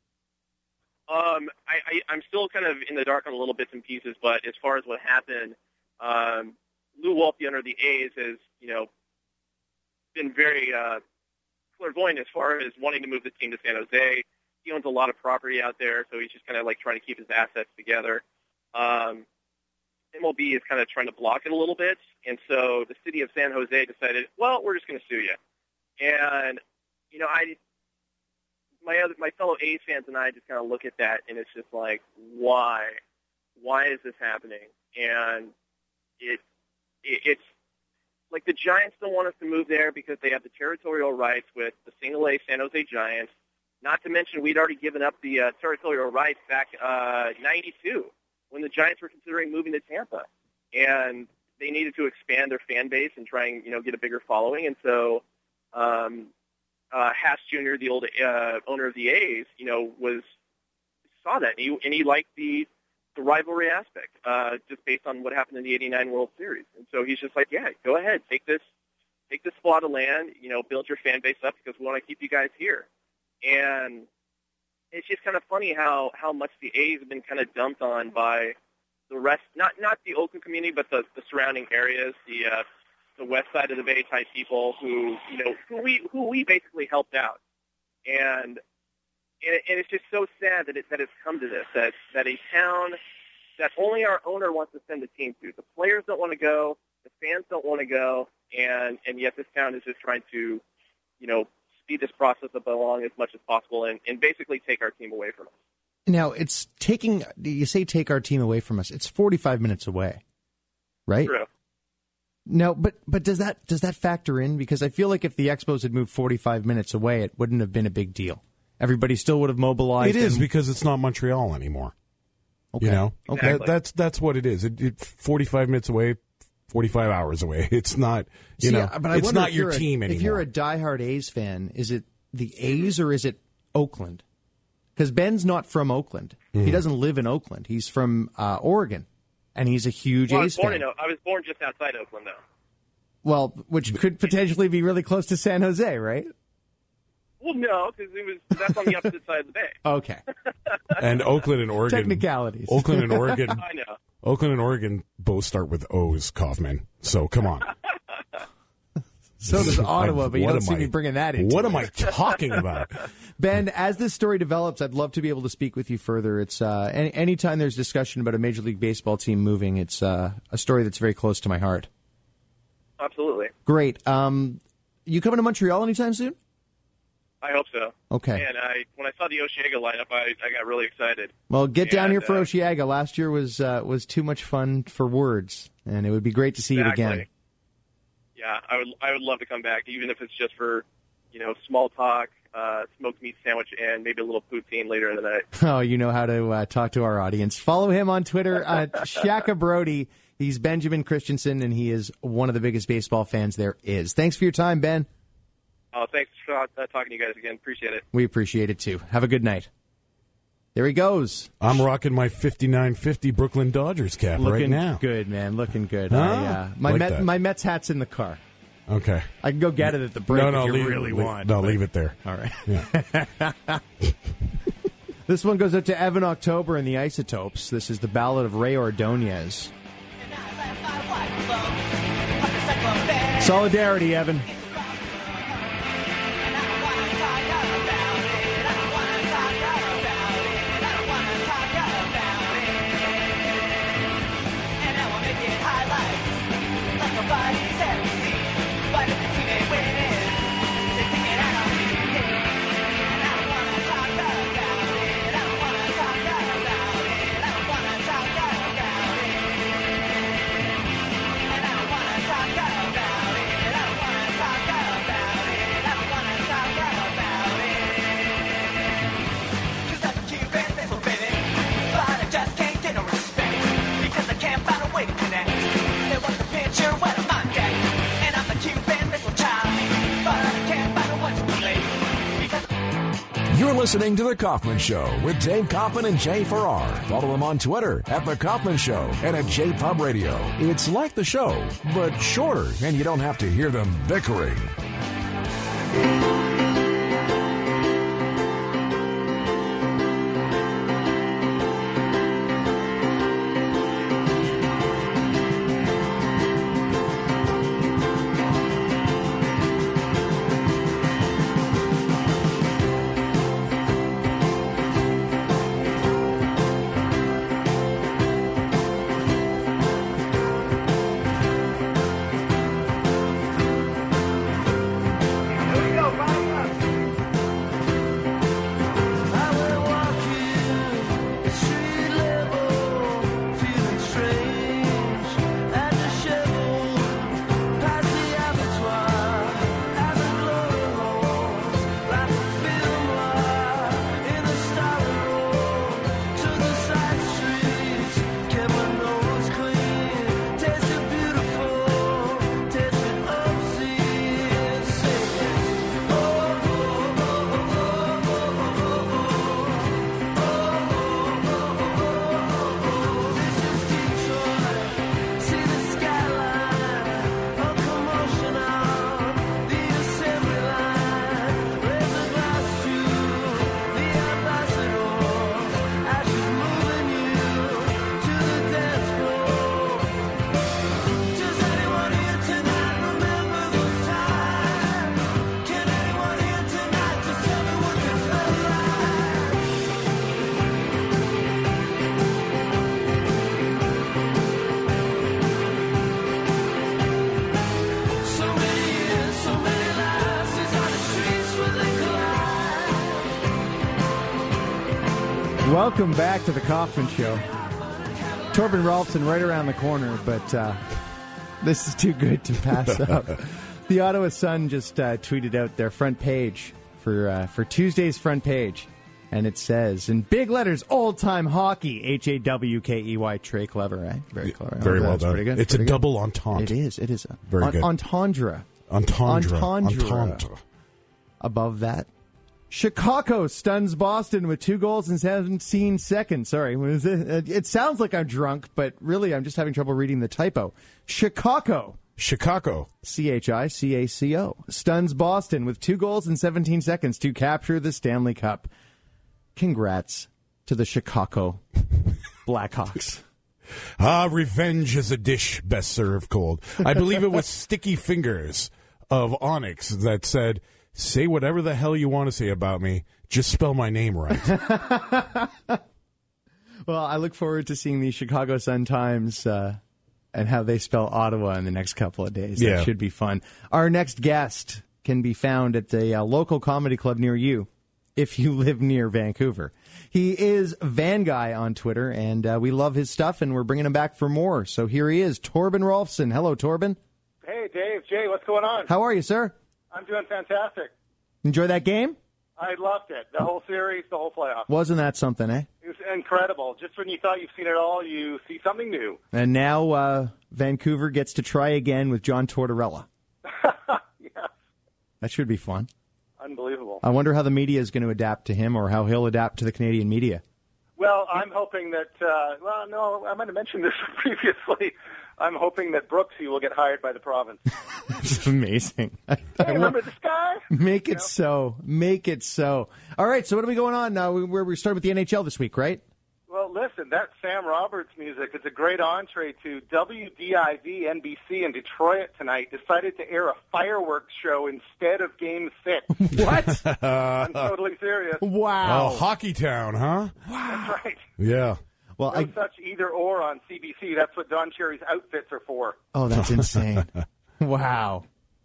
Um, I, I, I'm still kind of in the dark on a little bits and pieces, but as far as what happened, um, Lou Wolf, the owner of the A's, has you know been very uh, clairvoyant as far as wanting to move the team to San Jose. He owns a lot of property out there, so he's just kind of like trying to keep his assets together. Um, M L B is kind of trying to block it a little bit, and so the city of San Jose decided, well, we're just going to sue you. And you know, I, my other, my fellow A's fans and I just kind of look at that, and it's just like, why, why is this happening? And it, it it's like the Giants don't want us to move there because they have the territorial rights with the single A San Jose Giants. Not to mention, we'd already given up the uh, territorial rights back uh, ninety-two when the Giants were considering moving to Tampa, and they needed to expand their fan base and try and you know get a bigger following. And so, um, uh, Haas Junior, the old uh, owner of the A's, you know, was saw that and he, and he liked the the rivalry aspect, uh, just based on what happened in the eighty-nine World Series. And so he's just like, yeah, go ahead, take this, take this plot of land, you know, build your fan base up because we want to keep you guys here. And it's just kind of funny how, how much the A's have been kind of dumped on by the rest, not not the Oakland community, but the, the surrounding areas, the uh, the west side of the Bay type people who you know who we who we basically helped out, and and, and it's just so sad that it that it's come to this, that that a town that only our owner wants to send a team to, the players don't want to go, the fans don't want to go, and and yet this town is just trying to, you know, speed this process along as much as possible and, and basically take our team away from us. Now, it's taking, you say take our team away from us. It's forty-five minutes away, right? True. No, but but does that does that factor in? Because I feel like if the Expos had moved forty-five minutes away, it wouldn't have been a big deal. Everybody still would have mobilized. It is and, because it's not Montreal anymore. Okay. You know, Okay. That, that's that's what it is. It, it, forty-five minutes away, forty-five hours away. It's not, you See, know, but I it's wonder not if your you're a- team anymore. If you're a diehard A's fan, is it the A's or is it Oakland? Because Ben's not from Oakland. Mm-hmm. He doesn't live in Oakland. He's from uh, Oregon, and he's a huge Well, I A's was born fan. in O- I was born just outside Oakland, though. Well, which could potentially be really close to San Jose, right? Well, no, because it was that's on the opposite side of the bay. Okay. And Oakland and Oregon. Technicalities. Oakland and Oregon. I know. Oakland and Oregon both start with O's, Kaufman. So come on. So does Ottawa, but you What don't am see I- me bringing that into What it. am I talking about? Ben, as this story develops, I'd love to be able to speak with you further. It's uh, any anytime there's discussion about a Major League Baseball team moving, it's uh, a story that's very close to my heart. Absolutely. Great. Um, you coming to Montreal anytime soon? I hope so. Okay. And I, when I saw the Oshiega lineup, I, I got really excited. Well, get down And, here for uh, Oshiega. Last year was uh, was too much fun for words, and it would be great to see Exactly. it again. Yeah, I would I would love to come back, even if it's just for, you know, small talk, uh, smoked meat sandwich, and maybe a little poutine later in the night. Oh, you know how to uh, talk to our audience. Follow him on Twitter at Shaka Brody. He's Benjamin Christensen, and he is one of the biggest baseball fans there is. Thanks for your time, Ben. Oh, thanks for uh, talking to you guys again. Appreciate it. We appreciate it, too. Have a good night. There he goes. I'm rocking my fifty-nine fifty Brooklyn Dodgers cap Looking right now. good, man. Looking good. Huh? I, uh, my, Like Met, that. my Mets hat's in the car. Okay. I can go get it at the break No, no, if you leave, really leave- want. No, but- leave it there. All right. Yeah. This one goes out to Evan October and the Isotopes. This is the Ballad of Ray Ordonez. Solidarity, Evan. You're listening to The Kaufman Show with Dave Kaufman and Jay Farrar. Follow them on Twitter at The Kaufman Show and at J Pub Radio. It's like the show, but shorter, and you don't have to hear them bickering. Welcome back to the Kaufman Show. Torben Rolfson right around the corner, but uh, this is too good to pass up. The Ottawa Sun just uh, tweeted out their front page for uh, for Tuesday's front page, and it says in big letters, "Old Time Hockey." H A W K E Y. Trey clever, eh? Very clever. Very Oh, well that's done. Pretty good. It's pretty a good. double entente. It is. It is. A, Very on, good. Entendre. Entendre. Entendre. Entente. Above that, Chicago stuns Boston with two goals in seventeen seconds. Sorry, was it? It sounds like I'm drunk, but really I'm just having trouble reading the typo. Chicago. Chicago. C H I C A C O. Stuns Boston with two goals in seventeen seconds to capture the Stanley Cup. Congrats to the Chicago Blackhawks. Ah, revenge is a dish best served cold. I believe it was Sticky Fingers of Onyx that said, "Say whatever the hell you want to say about me. Just spell my name right." Well, I look forward to seeing the Chicago Sun-Times uh, and how they spell Ottawa in the next couple of days. Yeah. That should be fun. Our next guest can be found at a uh, local comedy club near you if you live near Vancouver. He is Van Guy on Twitter, and uh, we love his stuff, and we're bringing him back for more. So here he is, Torben Rolfson. Hello, Torben. Hey, Dave, Jay, what's going on? How are you, sir? I'm doing fantastic. Enjoy that game? I loved it. The whole series, the whole playoff. Wasn't that something, eh? It was incredible. Just when you thought you've seen it all, you see something new. And now uh, Vancouver gets to try again with John Tortorella. Yes. That should be fun. Unbelievable. I wonder how the media is going to adapt to him or how he'll adapt to the Canadian media. Well, I'm hoping that, uh, well, no, I might have mentioned this previously. I'm hoping that Brooksy will get hired by the province. It's amazing. I, Hey, remember this guy? Make it so. Make it so. All right, so what are we going on now? We, we're, we started with the N H L this week, right? Well, listen, that Sam Roberts music is a great entree to W D I V N B C in Detroit tonight. Decided to air a fireworks show instead of Game Six. What? I'm totally serious. Wow. Oh, Hockey Town, huh? That's right. Yeah. Well, no I, such either or on C B C. That's what Don Cherry's outfits are for. oh, that's insane. Wow.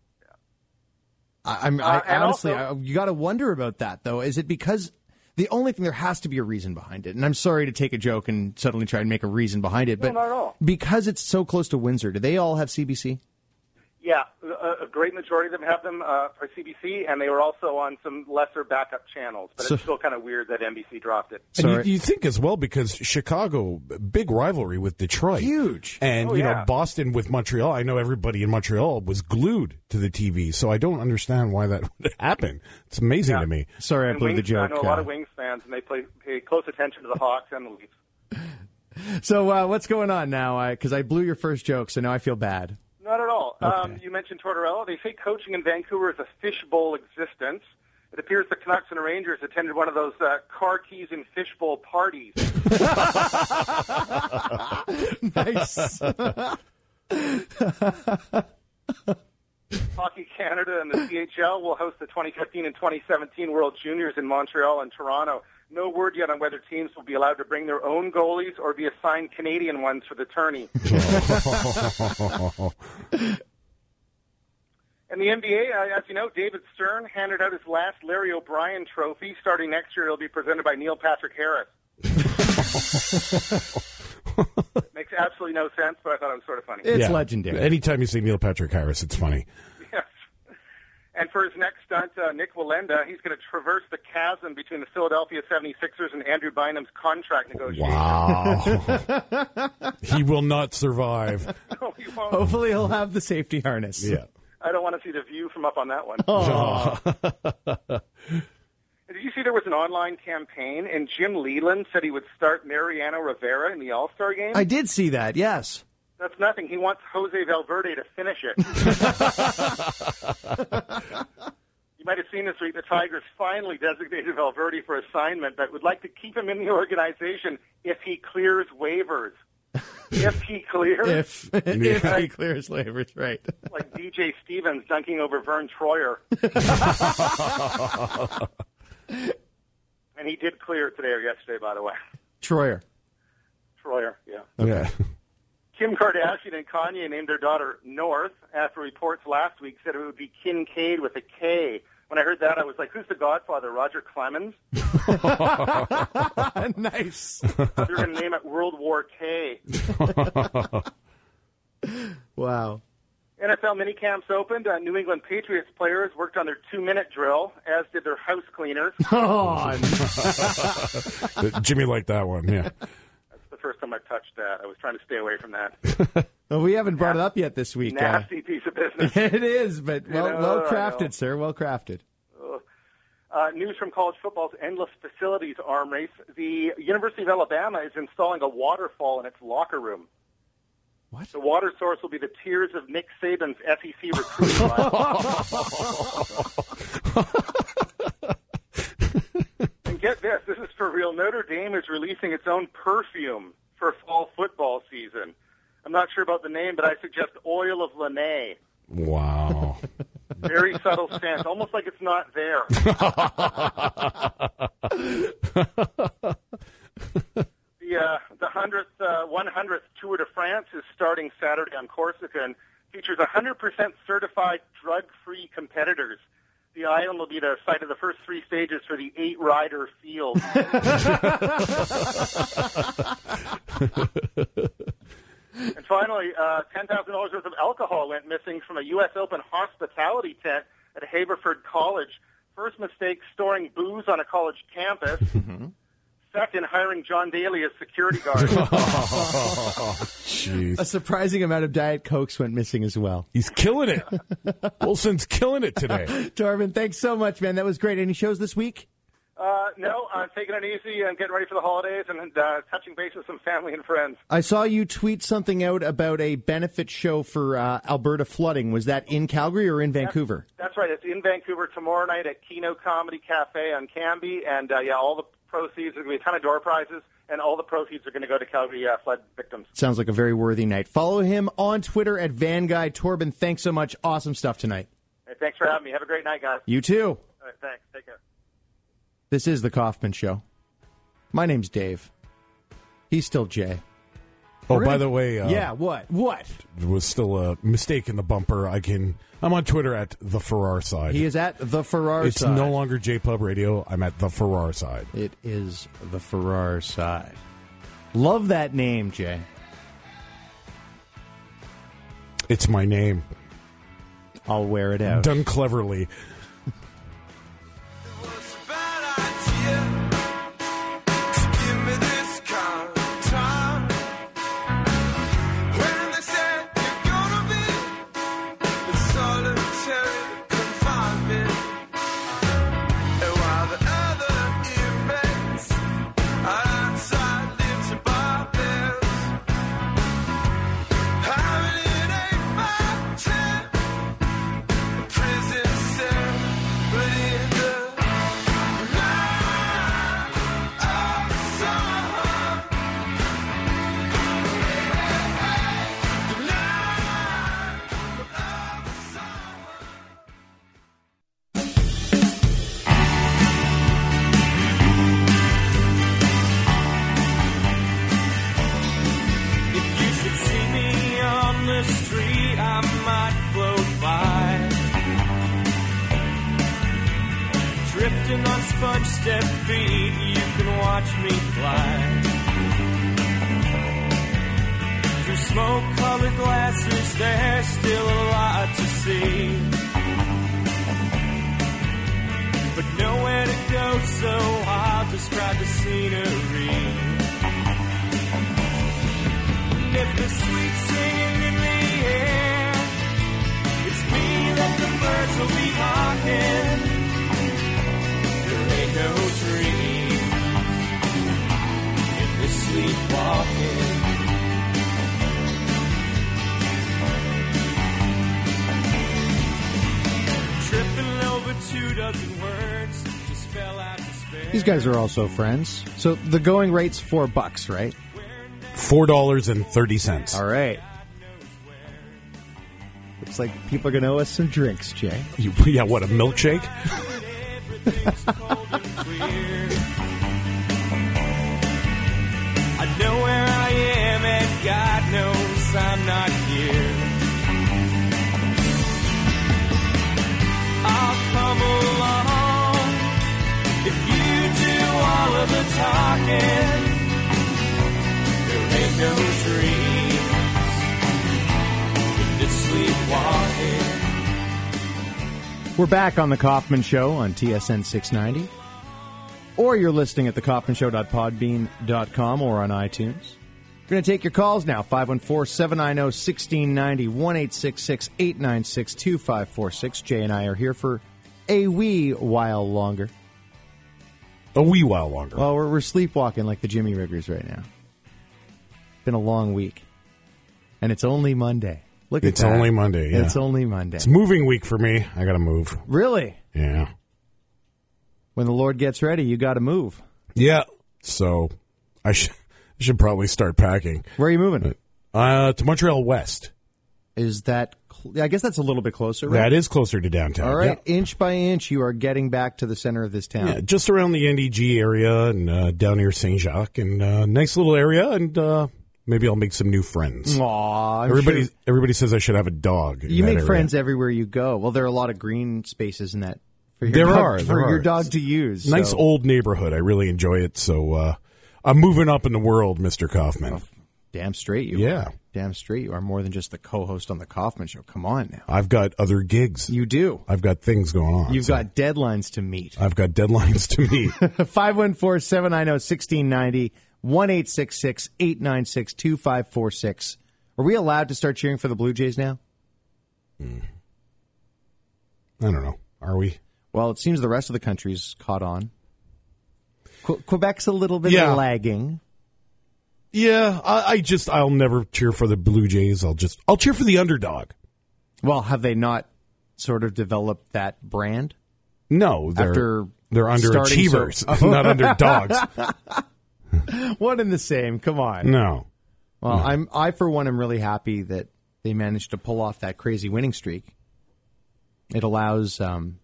I, I'm I, Uh, and honestly, also- I, you got to wonder about that, though. Is it because the only thing there has to be a reason behind it? And I'm sorry to take a joke and suddenly try and make a reason behind it, No, but not at all. because it's so close to Windsor, do they all have C B C? Yeah, a, a great majority of them have them uh, for C B C, and they were also on some lesser backup channels. But So- it's still kind of weird that N B C dropped it. And you, you think as well, because Chicago, big rivalry with Detroit. Huge. And, Oh, you know, yeah. Boston with Montreal. I know everybody in Montreal was glued to the T V, so I don't understand why that would happen. It's amazing Yeah. to me. Sorry, I And blew the Wings, joke. I know a lot uh, of Wings fans, and they play, pay close attention to the Hawks and the Leafs. So uh, what's going on now? Because I, blew your first joke, so now I feel bad. Not at all. Okay. Um, you mentioned Tortorella. They say coaching in Vancouver is a fishbowl existence. It appears the Canucks and Rangers attended one of those uh, car keys and fishbowl parties. Nice. Hockey Canada and the C H L will host the twenty fifteen and twenty seventeen World Juniors in Montreal and Toronto. No word yet on whether teams will be allowed to bring their own goalies or be assigned Canadian ones for the tourney. And the N B A, uh, as you know, David Stern handed out his last Larry O'Brien trophy. Starting next year, it'll be presented by Neil Patrick Harris. Makes absolutely no sense, but I thought it was sort of funny. It's Yeah. legendary. Anytime you say Neil Patrick Harris, it's funny. Yes. And for his next stunt, uh, Nick Wallenda, he's going to traverse the chasm between the Philadelphia seventy-sixers and Andrew Bynum's contract negotiations. Wow. He will not survive. No, he won't. Hopefully he'll have the safety harness. Yeah. I don't want to see the view from up on that one. Oh. Did you see there was an online campaign, and Jim Leland said he would start Mariano Rivera in the All-Star game? I did see that, yes. That's nothing. He wants Jose Valverde to finish it. You might have seen this week the Tigers finally designated Valverde for assignment, but would like to keep him in the organization if he clears waivers. If he clears, If, if he clears waivers, right. like D J Stevens dunking over Vern Troyer. And he did clear today or yesterday, by the way. Troyer. Troyer, yeah. Yeah. Kim Kardashian and Kanye named their daughter North after reports last week said it would be Kincaid with a K when I heard that, I was like, who's the Godfather? Roger Clemens? Nice. They're going to name it World War K. Wow. N F L minicamps opened. Uh, New England Patriots players worked on their two-minute drill, as did their house cleaners. Oh, Jimmy liked that one, yeah. That's the first time I've touched that. I was trying to stay away from that. Well, we haven't brought it up yet this week. Nasty piece of business. It is, but well, You know, well I know. crafted, sir. Well crafted. Uh, news from college football's endless facilities arm race. The University of Alabama is installing a waterfall in its locker room. What? The water source will be the tears of Nick Saban's S E C recruiting class. And get this, this is for real. Notre Dame is releasing its own perfume for fall football season. I'm not sure about the name, but I suggest Oil of Lene. Wow. Very subtle scent, almost like it's not there. the uh, the hundredth, uh, one hundredth Tour de France is starting Saturday on Corsica and features one hundred percent certified drug-free competitors. The island will be the site of the first three stages for the eight-rider field. And finally, uh, ten thousand dollars worth of alcohol went missing from a U S Open hospitality tent at Haverford College. First mistake, storing booze on a college campus. Mm-hmm. Second, hiring John Daly as security guard. Jeez. A surprising amount of Diet Cokes went missing as well. He's killing it. Wilson's killing it today. Torben, thanks so much, man. That was great. Any shows this week? Uh, no, I'm taking it easy and getting ready for the holidays and uh, touching base with some family and friends. I saw you tweet something out about a benefit show for uh, Alberta flooding. Was that in Calgary or in Vancouver? That's, that's right. It's in Vancouver tomorrow night at Kino Comedy Cafe on Cambie. And, uh, yeah, all the proceeds, there's going to be a ton of door prizes, and all the proceeds are going to go to Calgary uh, flood victims. Sounds like a very worthy night. Follow him on Twitter at Van Guy. Torben, thanks so much. Awesome stuff tonight. Hey, thanks for having me. Have a great night, guys. You too. All right, thanks. Take care. This is The Kaufman Show. My name's Dave. He's still Jay. Oh, We're by gonna- the way, uh, yeah, what? What? There was still a mistake in the bumper. I can. I'm on Twitter at the Farrar Side. He is at the Farrar It's Side. no longer J Pub Radio. I'm at the Farrar Side. It is the Farrar Side. Love that name, Jay. It's my name. I'll wear it out. Done cleverly. Drifting on sponge step feet, you can watch me fly. Through smoke-colored glasses, there's still a lot to see. But nowhere to go, so I'll describe the scenery. And if the sweet singing in the air, it's me that the birds will be honking. Ain't no dreams in this sleepwalking. Tripping over two dozen words to spell out despair. These guys are also friends. So the going rate's four bucks, right? Four dollars and thirty cents. All right. Looks like people are going to owe us some drinks, Jay. You, yeah, what, a milkshake? I know where I am, and God knows I'm not here. I'll come along. We're back on The Kaufman Show on T S N six ninety. Or you're listening at the kaufman show dot podbean dot com or on iTunes. We're going to take your calls now. five one four, seven nine zero, one six nine zero, one eight six six, eight nine six, two five four six. Jay and I are here for a wee while longer. A wee while longer. Well, we're, we're sleepwalking like the Jimmy Riggers right now. Been a long week. And it's only Monday. Look at It's that. only Monday, yeah. It's only Monday. It's moving week for me. I got to move. Really? Yeah. When the Lord gets ready, you got to move. Yeah. So I should, I should probably start packing. Where are you moving? Uh, to Montreal West. Is that... Cl- I guess that's a little bit closer, right? That is closer to downtown. All right. Yeah. Inch by inch, you are getting back to the center of this town. Yeah, just around the N D G area and uh, down near Saint Jacques. And uh, nice little area, and uh, maybe I'll make some new friends. Aw, I'm everybody, sure- everybody says I should have a dog. in You that make area. friends everywhere you go. Well, there are a lot of green spaces in that for your There dog, are. for there your are. dog to use. Nice so. old neighborhood. I really enjoy it. So uh, I'm moving up in the world, Mister Kaufman. Damn straight you Yeah. are. Damn straight you are more than just the co-host on the Kaufman Show. Come on now. I've got other gigs. You do. I've got things going on. You've so got deadlines to meet. I've got deadlines to meet. five one four, seven nine zero, one six nine zero, one eight six six, eight nine six, two five four six. Are we allowed to start cheering for the Blue Jays now? I don't know. Are we? Well, it seems the rest of the country's caught on. Que- Quebec's a little bit Yeah. lagging. Yeah, I, I just I'll never cheer for the Blue Jays. I'll just I'll cheer for the underdog. Well, have they not sort of developed that brand? No, they're After they're starting underachievers, so- not underdogs. One and the same. Come on. No. Well, No. I'm I for one am really happy that they managed to pull off that crazy winning streak. It allows um,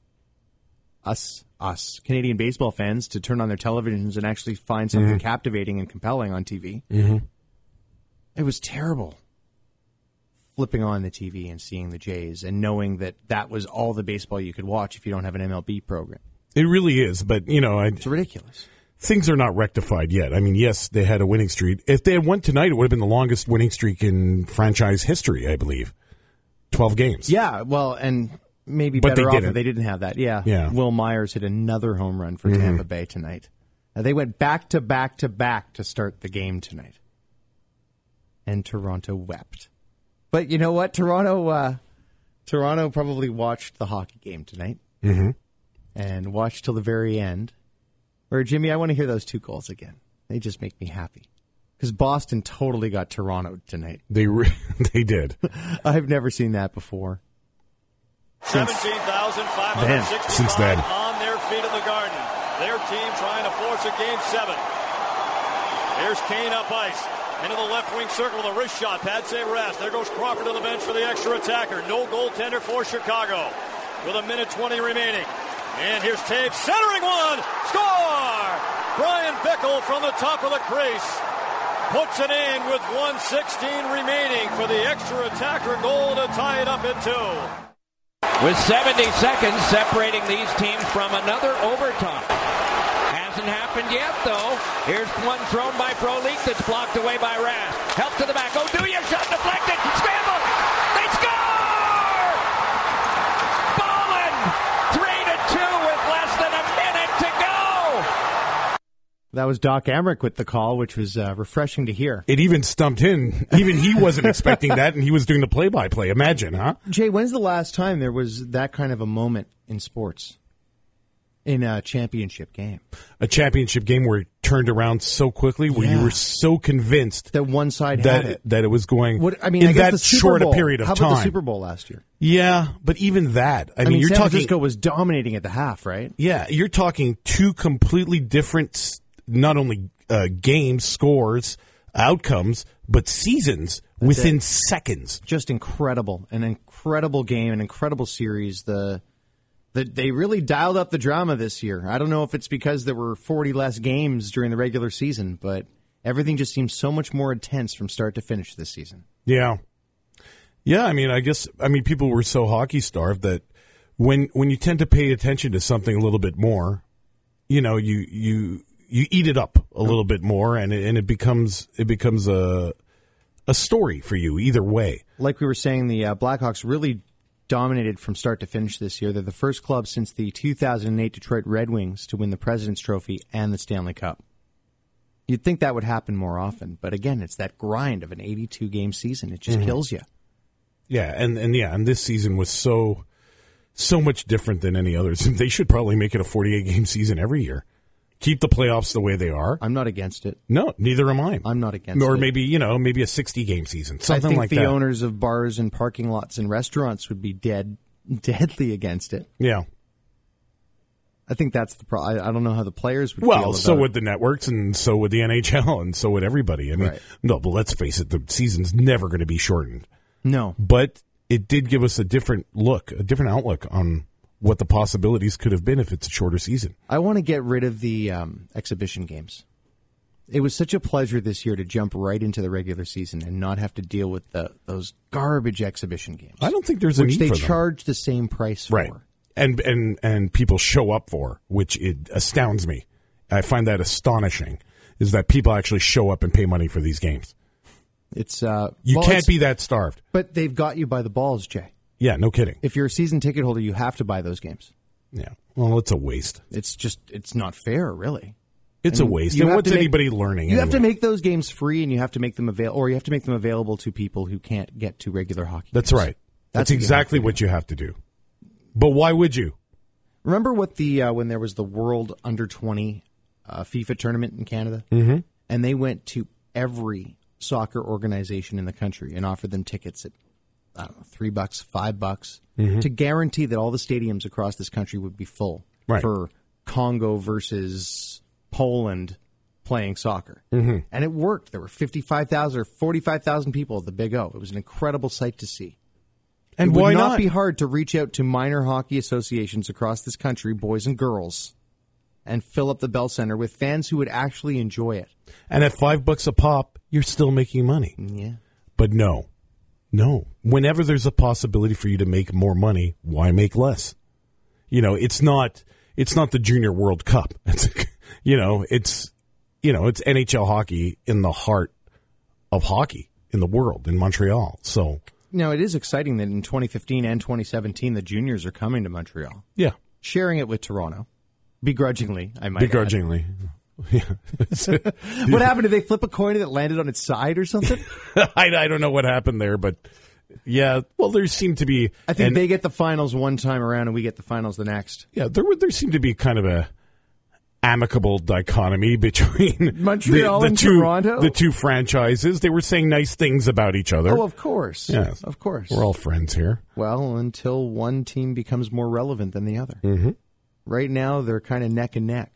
us us Canadian baseball fans to turn on their televisions and actually find something Mhm. captivating and compelling on T V. Mm-hmm. It was terrible flipping on the T V and seeing the Jays and knowing that that was all the baseball you could watch if you don't have an M L B program. It really is, but you know, I, It's ridiculous. Things are not rectified yet. I mean, yes, they had a winning streak. If they had won tonight, it would have been the longest winning streak in franchise history, I believe. Twelve games. Yeah, well, and maybe But better they off didn't. if they didn't have that. Yeah. Yeah. Will Myers hit another home run for Mhm. Tampa Bay tonight. Uh, they went back to back to back to start the game tonight. And Toronto wept. But you know what? Toronto uh, Toronto probably watched the hockey game tonight Mm-hmm. and watched till the very end. Or, Jimmy, I want to hear those two goals again. They just make me happy. Because Boston totally got Toronto tonight. They re- they did. I've never seen that before. Since seventeen thousand five hundred sixty-five Since then. on their feet in the Garden. Their team trying to force a game seven. Here's Kane up ice. Into the left wing circle with a wrist shot. Patsy rest. There goes Crawford to the bench for the extra attacker. No goaltender for Chicago. With a minute twenty remaining. And here's Taves centering one. Score! Brian Bickle from the top of the crease. Puts it in with one sixteen remaining for the extra attacker goal to tie it up at two. With seventy seconds separating these teams from another overtime. Hasn't happened yet, though. Here's one thrown by Frolik that's blocked away by Rask. Help to the back. Oduya shot deflected. Scramble. They score! Ballin! Three to two with less than a minute to go. that was Doc Emmerich with the call, which was uh, refreshing to hear. It even stumped him. Even he wasn't expecting that, and he was doing the play-by-play. Imagine, huh? Jay, when's the last time there was that kind of a moment in sports? In a championship game. A championship game where it turned around so quickly, where Yeah. you were so convinced that one side that had it. that it was going What, I mean, in I guess that the Super short a Bowl. period of How about time. the Super Bowl last year? Yeah, but even that, I, I, mean, mean, you're San talking. Francisco was dominating at the half, right? Yeah, you're talking two completely different, s- not only uh, games, scores, outcomes, but seasons That's within it. seconds. Just incredible. An incredible game, an incredible series. The, the They really dialed up the drama this year. I don't know if it's because there were forty less games during the regular season, but everything just seems so much more intense from start to finish this season. Yeah. Yeah, I mean, I guess, I mean, people were so hockey starved that when when you tend to pay attention to something a little bit more, you know, you you you eat it up a little bit more, and it, and it becomes it becomes a a story for you either way. Like we were saying, the uh, Blackhawks really dominated from start to finish this year. They're the first club since the two thousand eight Detroit Red Wings to win the President's Trophy and the Stanley Cup. You'd think that would happen more often, but again, it's that grind of an eighty-two game season. It just Mhm. kills you. Yeah, and, and yeah, and this season was so so much different than any others. They should probably make it a forty-eight game season every year. Keep the playoffs the way they are. I'm not against it. No, neither am I. I'm not against or it. maybe, you know, maybe a sixty game season, something I think like the that. owners of bars and parking lots and restaurants would be dead, deadly against it. Yeah. I think that's the problem. I don't know how the players would feel Well, about so it. would the networks, and so would the N H L, and so would everybody. I mean, Right. no, but let's face it, the season's never going to be shortened. No. But it did give us a different look, a different outlook on what the possibilities could have been if it's a shorter season. I want to get rid of the um, exhibition games. It was such a pleasure this year to jump right into the regular season and not have to deal with the, those garbage exhibition games. I don't think there's a which need they for them. charge the same price for. Right. And, and, and people show up for, which it astounds me. I find that astonishing, is that people actually show up and pay money for these games. It's uh, You well, can't it's- be that starved. But they've got you by the balls, Jay. Yeah, no kidding. If you're a season ticket holder, you have to buy those games. Yeah. Well, it's a waste. It's just, it's not fair, really. It's I a mean, waste. you And have what's to make- anybody learning You have to anyway? make those games free, and you have to make them avail, or you have to make them available to people who can't get to regular hockey. That's games. right. That's, what you have exactly to do. what you have to do. But why would you? Remember what the uh, when there was the World Under twenty uh, FIFA tournament in Canada, Mhm. and they went to every soccer organization in the country and offered them tickets at I don't know three bucks, five bucks Mhm. to guarantee that all the stadiums across this country would be full Right. for Congo versus Poland playing soccer, Mhm. and it worked. There were fifty-five thousand or forty-five thousand people at the Big O. It was an incredible sight to see. And it would why not, not? be hard to reach out to minor hockey associations across this country, boys and girls, and fill up the Bell Center with fans who would actually enjoy it. And at five bucks a pop, you're still making money. Yeah. But no, no. Whenever there's a possibility for you to make more money, why make less? You know, it's not. It's not the Junior World Cup. It's, you know, it's you know, it's N H L hockey in the heart of hockey in the world in Montreal. So Now, it is exciting that in twenty fifteen and twenty seventeen, the juniors are coming to Montreal. Yeah. Sharing it with Toronto. Begrudgingly, I might begrudgingly. Yeah. add. What happened? Did they flip a coin and it landed on its side or something? I, I don't know what happened there, but yeah. Well, there seemed to be. I think and- they get the finals one time around and we get the finals the next. Yeah, there were, there seemed to be kind of a amicable dichotomy between Montreal the, the and two, Toronto? the two franchises. They were saying nice things about each other. Oh, of course. Yes, Of course. We're all friends here. Well, until one team becomes more relevant than the other. Mm-hmm. Right now, they're kind of neck and neck.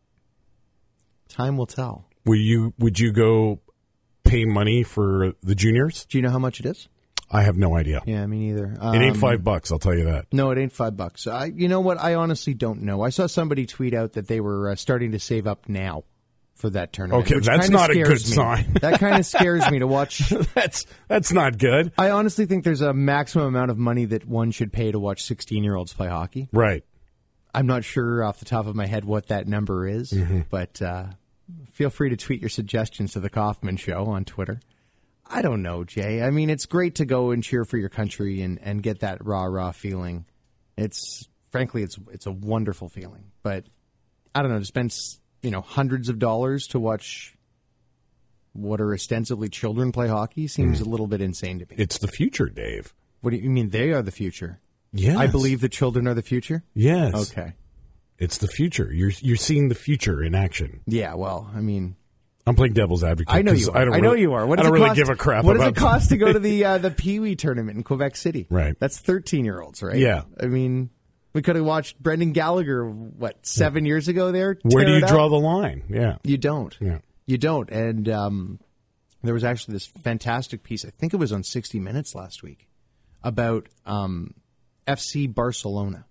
Time will tell. Will you? Would you go pay money for the juniors? Do you know how much it is? I have no idea. Yeah, me neither. It ain't Um, five bucks. I'll tell you that. No, it ain't five bucks. I, you know what? I honestly don't know. I saw somebody tweet out that they were uh, starting to save up now for that tournament. Okay, which that's kinda not a scares good me. sign. That kind of scares me to watch. That's that's not good. I honestly think there's a maximum amount of money that one should pay to watch sixteen-year-olds play hockey. Right. I'm not sure off the top of my head what that number is, Mhm. but uh, feel free to tweet your suggestions to the Kaufman Show on Twitter. I don't know, Jay. I mean, it's great to go and cheer for your country and, and get that rah-rah feeling. It's frankly, it's it's a wonderful feeling. But I don't know, to spend you know hundreds of dollars to watch what are ostensibly children play hockey seems Mm. a little bit insane to me. It's the future, Dave. What do you mean? They are the future. Yes. I believe the children are the future. Yes. Okay. It's the future. You're you're seeing the future in action. Yeah. Well, I mean. I'm playing devil's advocate. I know 'cause you are. I, don't I know really- you are. What I does don't it really cost, give a crap What about does it cost to go to the uh, the Pee Wee tournament in Quebec City? Right. That's thirteen-year-olds, right? Yeah. I mean, we could have watched Brendan Gallagher, what, seven years ago there? Where do tear you it draw up? the line? Yeah. You don't. Yeah. You don't. And um, there was actually this fantastic piece, I think it was on sixty minutes last week, about um, F C Barcelona,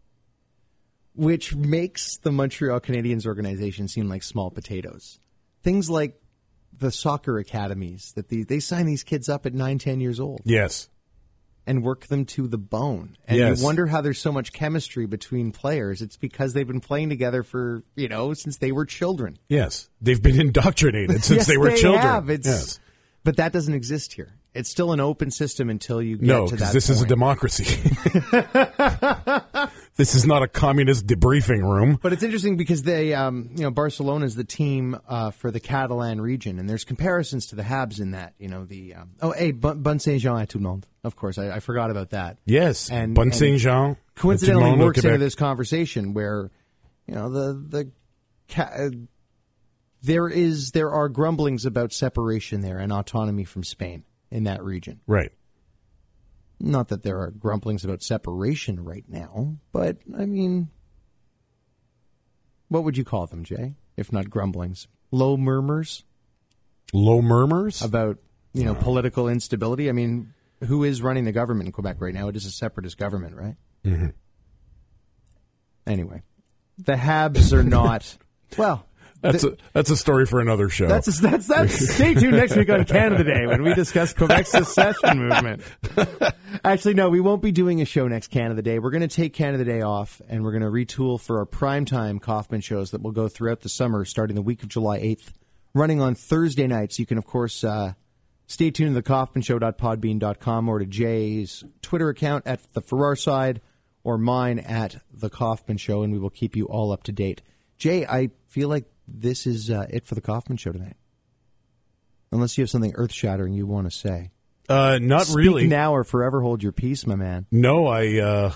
which makes the Montreal Canadiens organization seem like small potatoes. Things like the soccer academies, that the, they sign these kids up at nine, ten years old. Yes. And work them to the bone. And Yes. you wonder how there's so much chemistry between players. It's because they've been playing together for, you know, since they were children. Yes. They've been indoctrinated since Yes, they were children. have. It's, Yes. But that doesn't exist here. It's still an open system until you get No, to because that this is a point. democracy. This is not a communist debriefing room. But it's interesting because they, um, you know, Barcelona is the team uh, for the Catalan region, and there's comparisons to the Habs in that. You know, the um, oh, hey, bon, bon Saint Jean à tout le monde. Of course, I, I forgot about that. Yes, and Bon and Saint Jean. coincidentally tout le monde au works into Québec. this conversation where, you know, the the ca- uh, there is there are grumblings about separation there and autonomy from Spain in that region. Right. Not that there are grumblings about separation right now, but, I mean, what would you call them, Jay, if not grumblings? Low murmurs? Low murmurs? About, you know, political instability? I mean, who is running the government in Quebec right now? It is a separatist government, right? Mm-hmm. Anyway, the Habs are not, well... That's the, a that's a story for another show. That's a, that's that's. Stay tuned next week on Canada Day when we discuss Quebec's secession movement. Actually, no, we won't be doing a show next Canada Day. We're going to take Canada Day off, and we're going to retool for our primetime Kaufman shows that will go throughout the summer, starting the week of July eighth, running on Thursday nights. You can, of course, uh, stay tuned to the kaufman show dot podbean dot com or to Jay's Twitter account at the Farrar Side or mine at the Kaufman Show, and we will keep you all up to date. Jay, I feel like this is uh, it for the Kaufman Show tonight. Unless you have something earth-shattering you want to say. Uh, not Speak really. now or forever hold your peace, my man. No, I. Uh,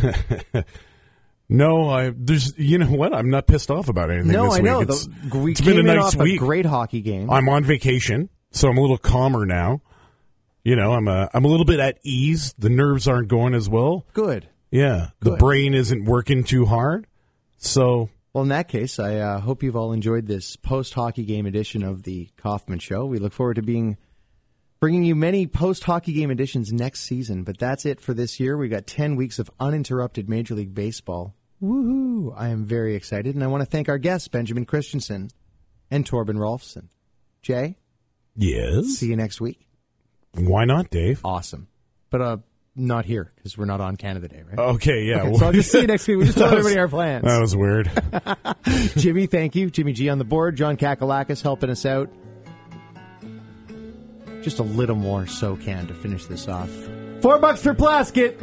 no, I. There's. You know what? I'm not pissed off about anything. No, this I week. know. It's, The, we it's came been a in nice off week. a great hockey game. I'm on vacation, so I'm a little calmer now. You know, I'm a. I'm a little bit at ease. The nerves aren't going as well. Good. Yeah, Good. the brain isn't working too hard. So. Well, in that case, I uh, hope you've all enjoyed this post-hockey game edition of the Kaufman Show. We look forward to being bringing you many post-hockey game editions next season, but that's it for this year. We've got ten weeks of uninterrupted Major League Baseball. Woohoo! I am very excited, and I want to thank our guests, Benjamin Christensen and Torben Rolfsson. Jay? Yes? See you next week. Why not, Dave? Awesome. But uh, not here, because we're not on Canada Day, right? Okay, yeah. Okay, so I'll just see you next week. We just told That was- everybody our plans. That was weird. Jimmy, thank you. Jimmy G on the board. John Kakalakis helping us out. Just a little more SoCan to finish this off. Four bucks for Plaskett.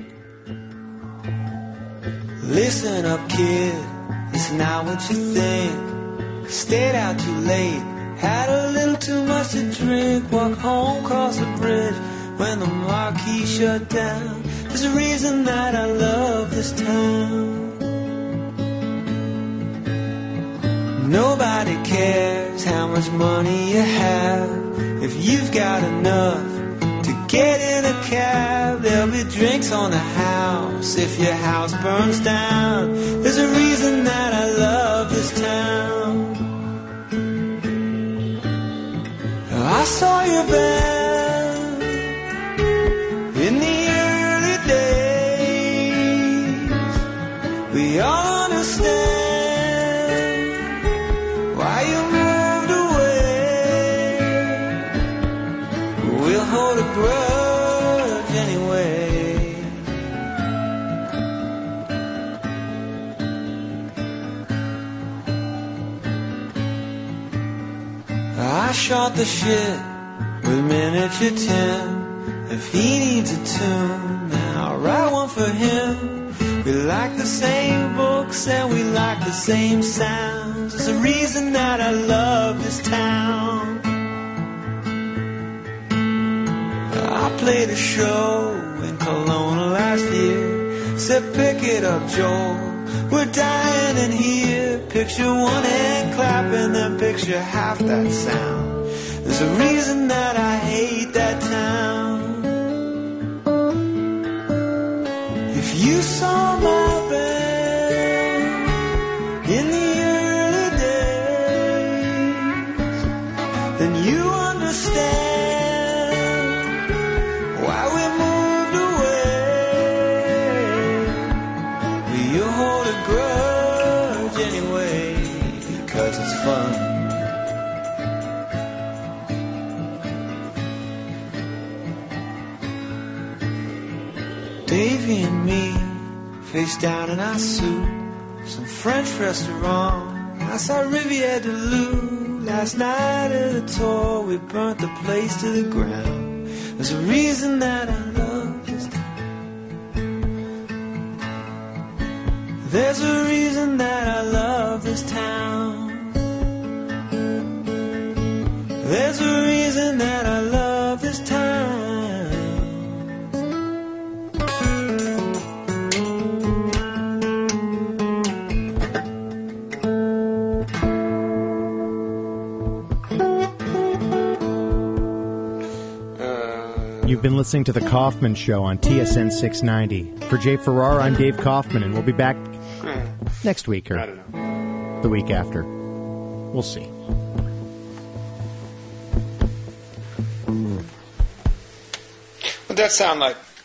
Listen up, kid. It's not what you think. Stayed out too late. Had a little too much to drink. Walk home, cross the bridge. When the marquee shut down. There's a reason that I love this town. Nobody cares how much money you have. If you've got enough to get in a cab, there'll be drinks on the house. If your house burns down, there's a reason that I love this town. I saw your band in the early days. We all understand why you moved away. We'll hold a grudge anyway. I shot the shit with miniature Tim. If he needs a tune, then I'll write one for him. We like the same books and we like the same sounds. There's a reason that I love this town. I played a show in Kelowna last year. Said pick it up, Joel. We're dying in here. Picture one hand clapping, then picture half that sound. There's a reason that I hate that town. If you saw my band in the early days, then you understand why we moved away. You hold a grudge anyway, because it's fun. Davy and me, face down in our soup, some French restaurant. I saw Riviere de Lou last night at a tour. We burnt the place to the ground. There's a reason that I love this town. There's a reason that I love this town. There's a reason that I love this town. You've been listening to The Kaufman Show on T S N six ninety. For Jay Farrar, I'm Dave Kaufman, and we'll be back next week or the week after. We'll see. What'd that sound like?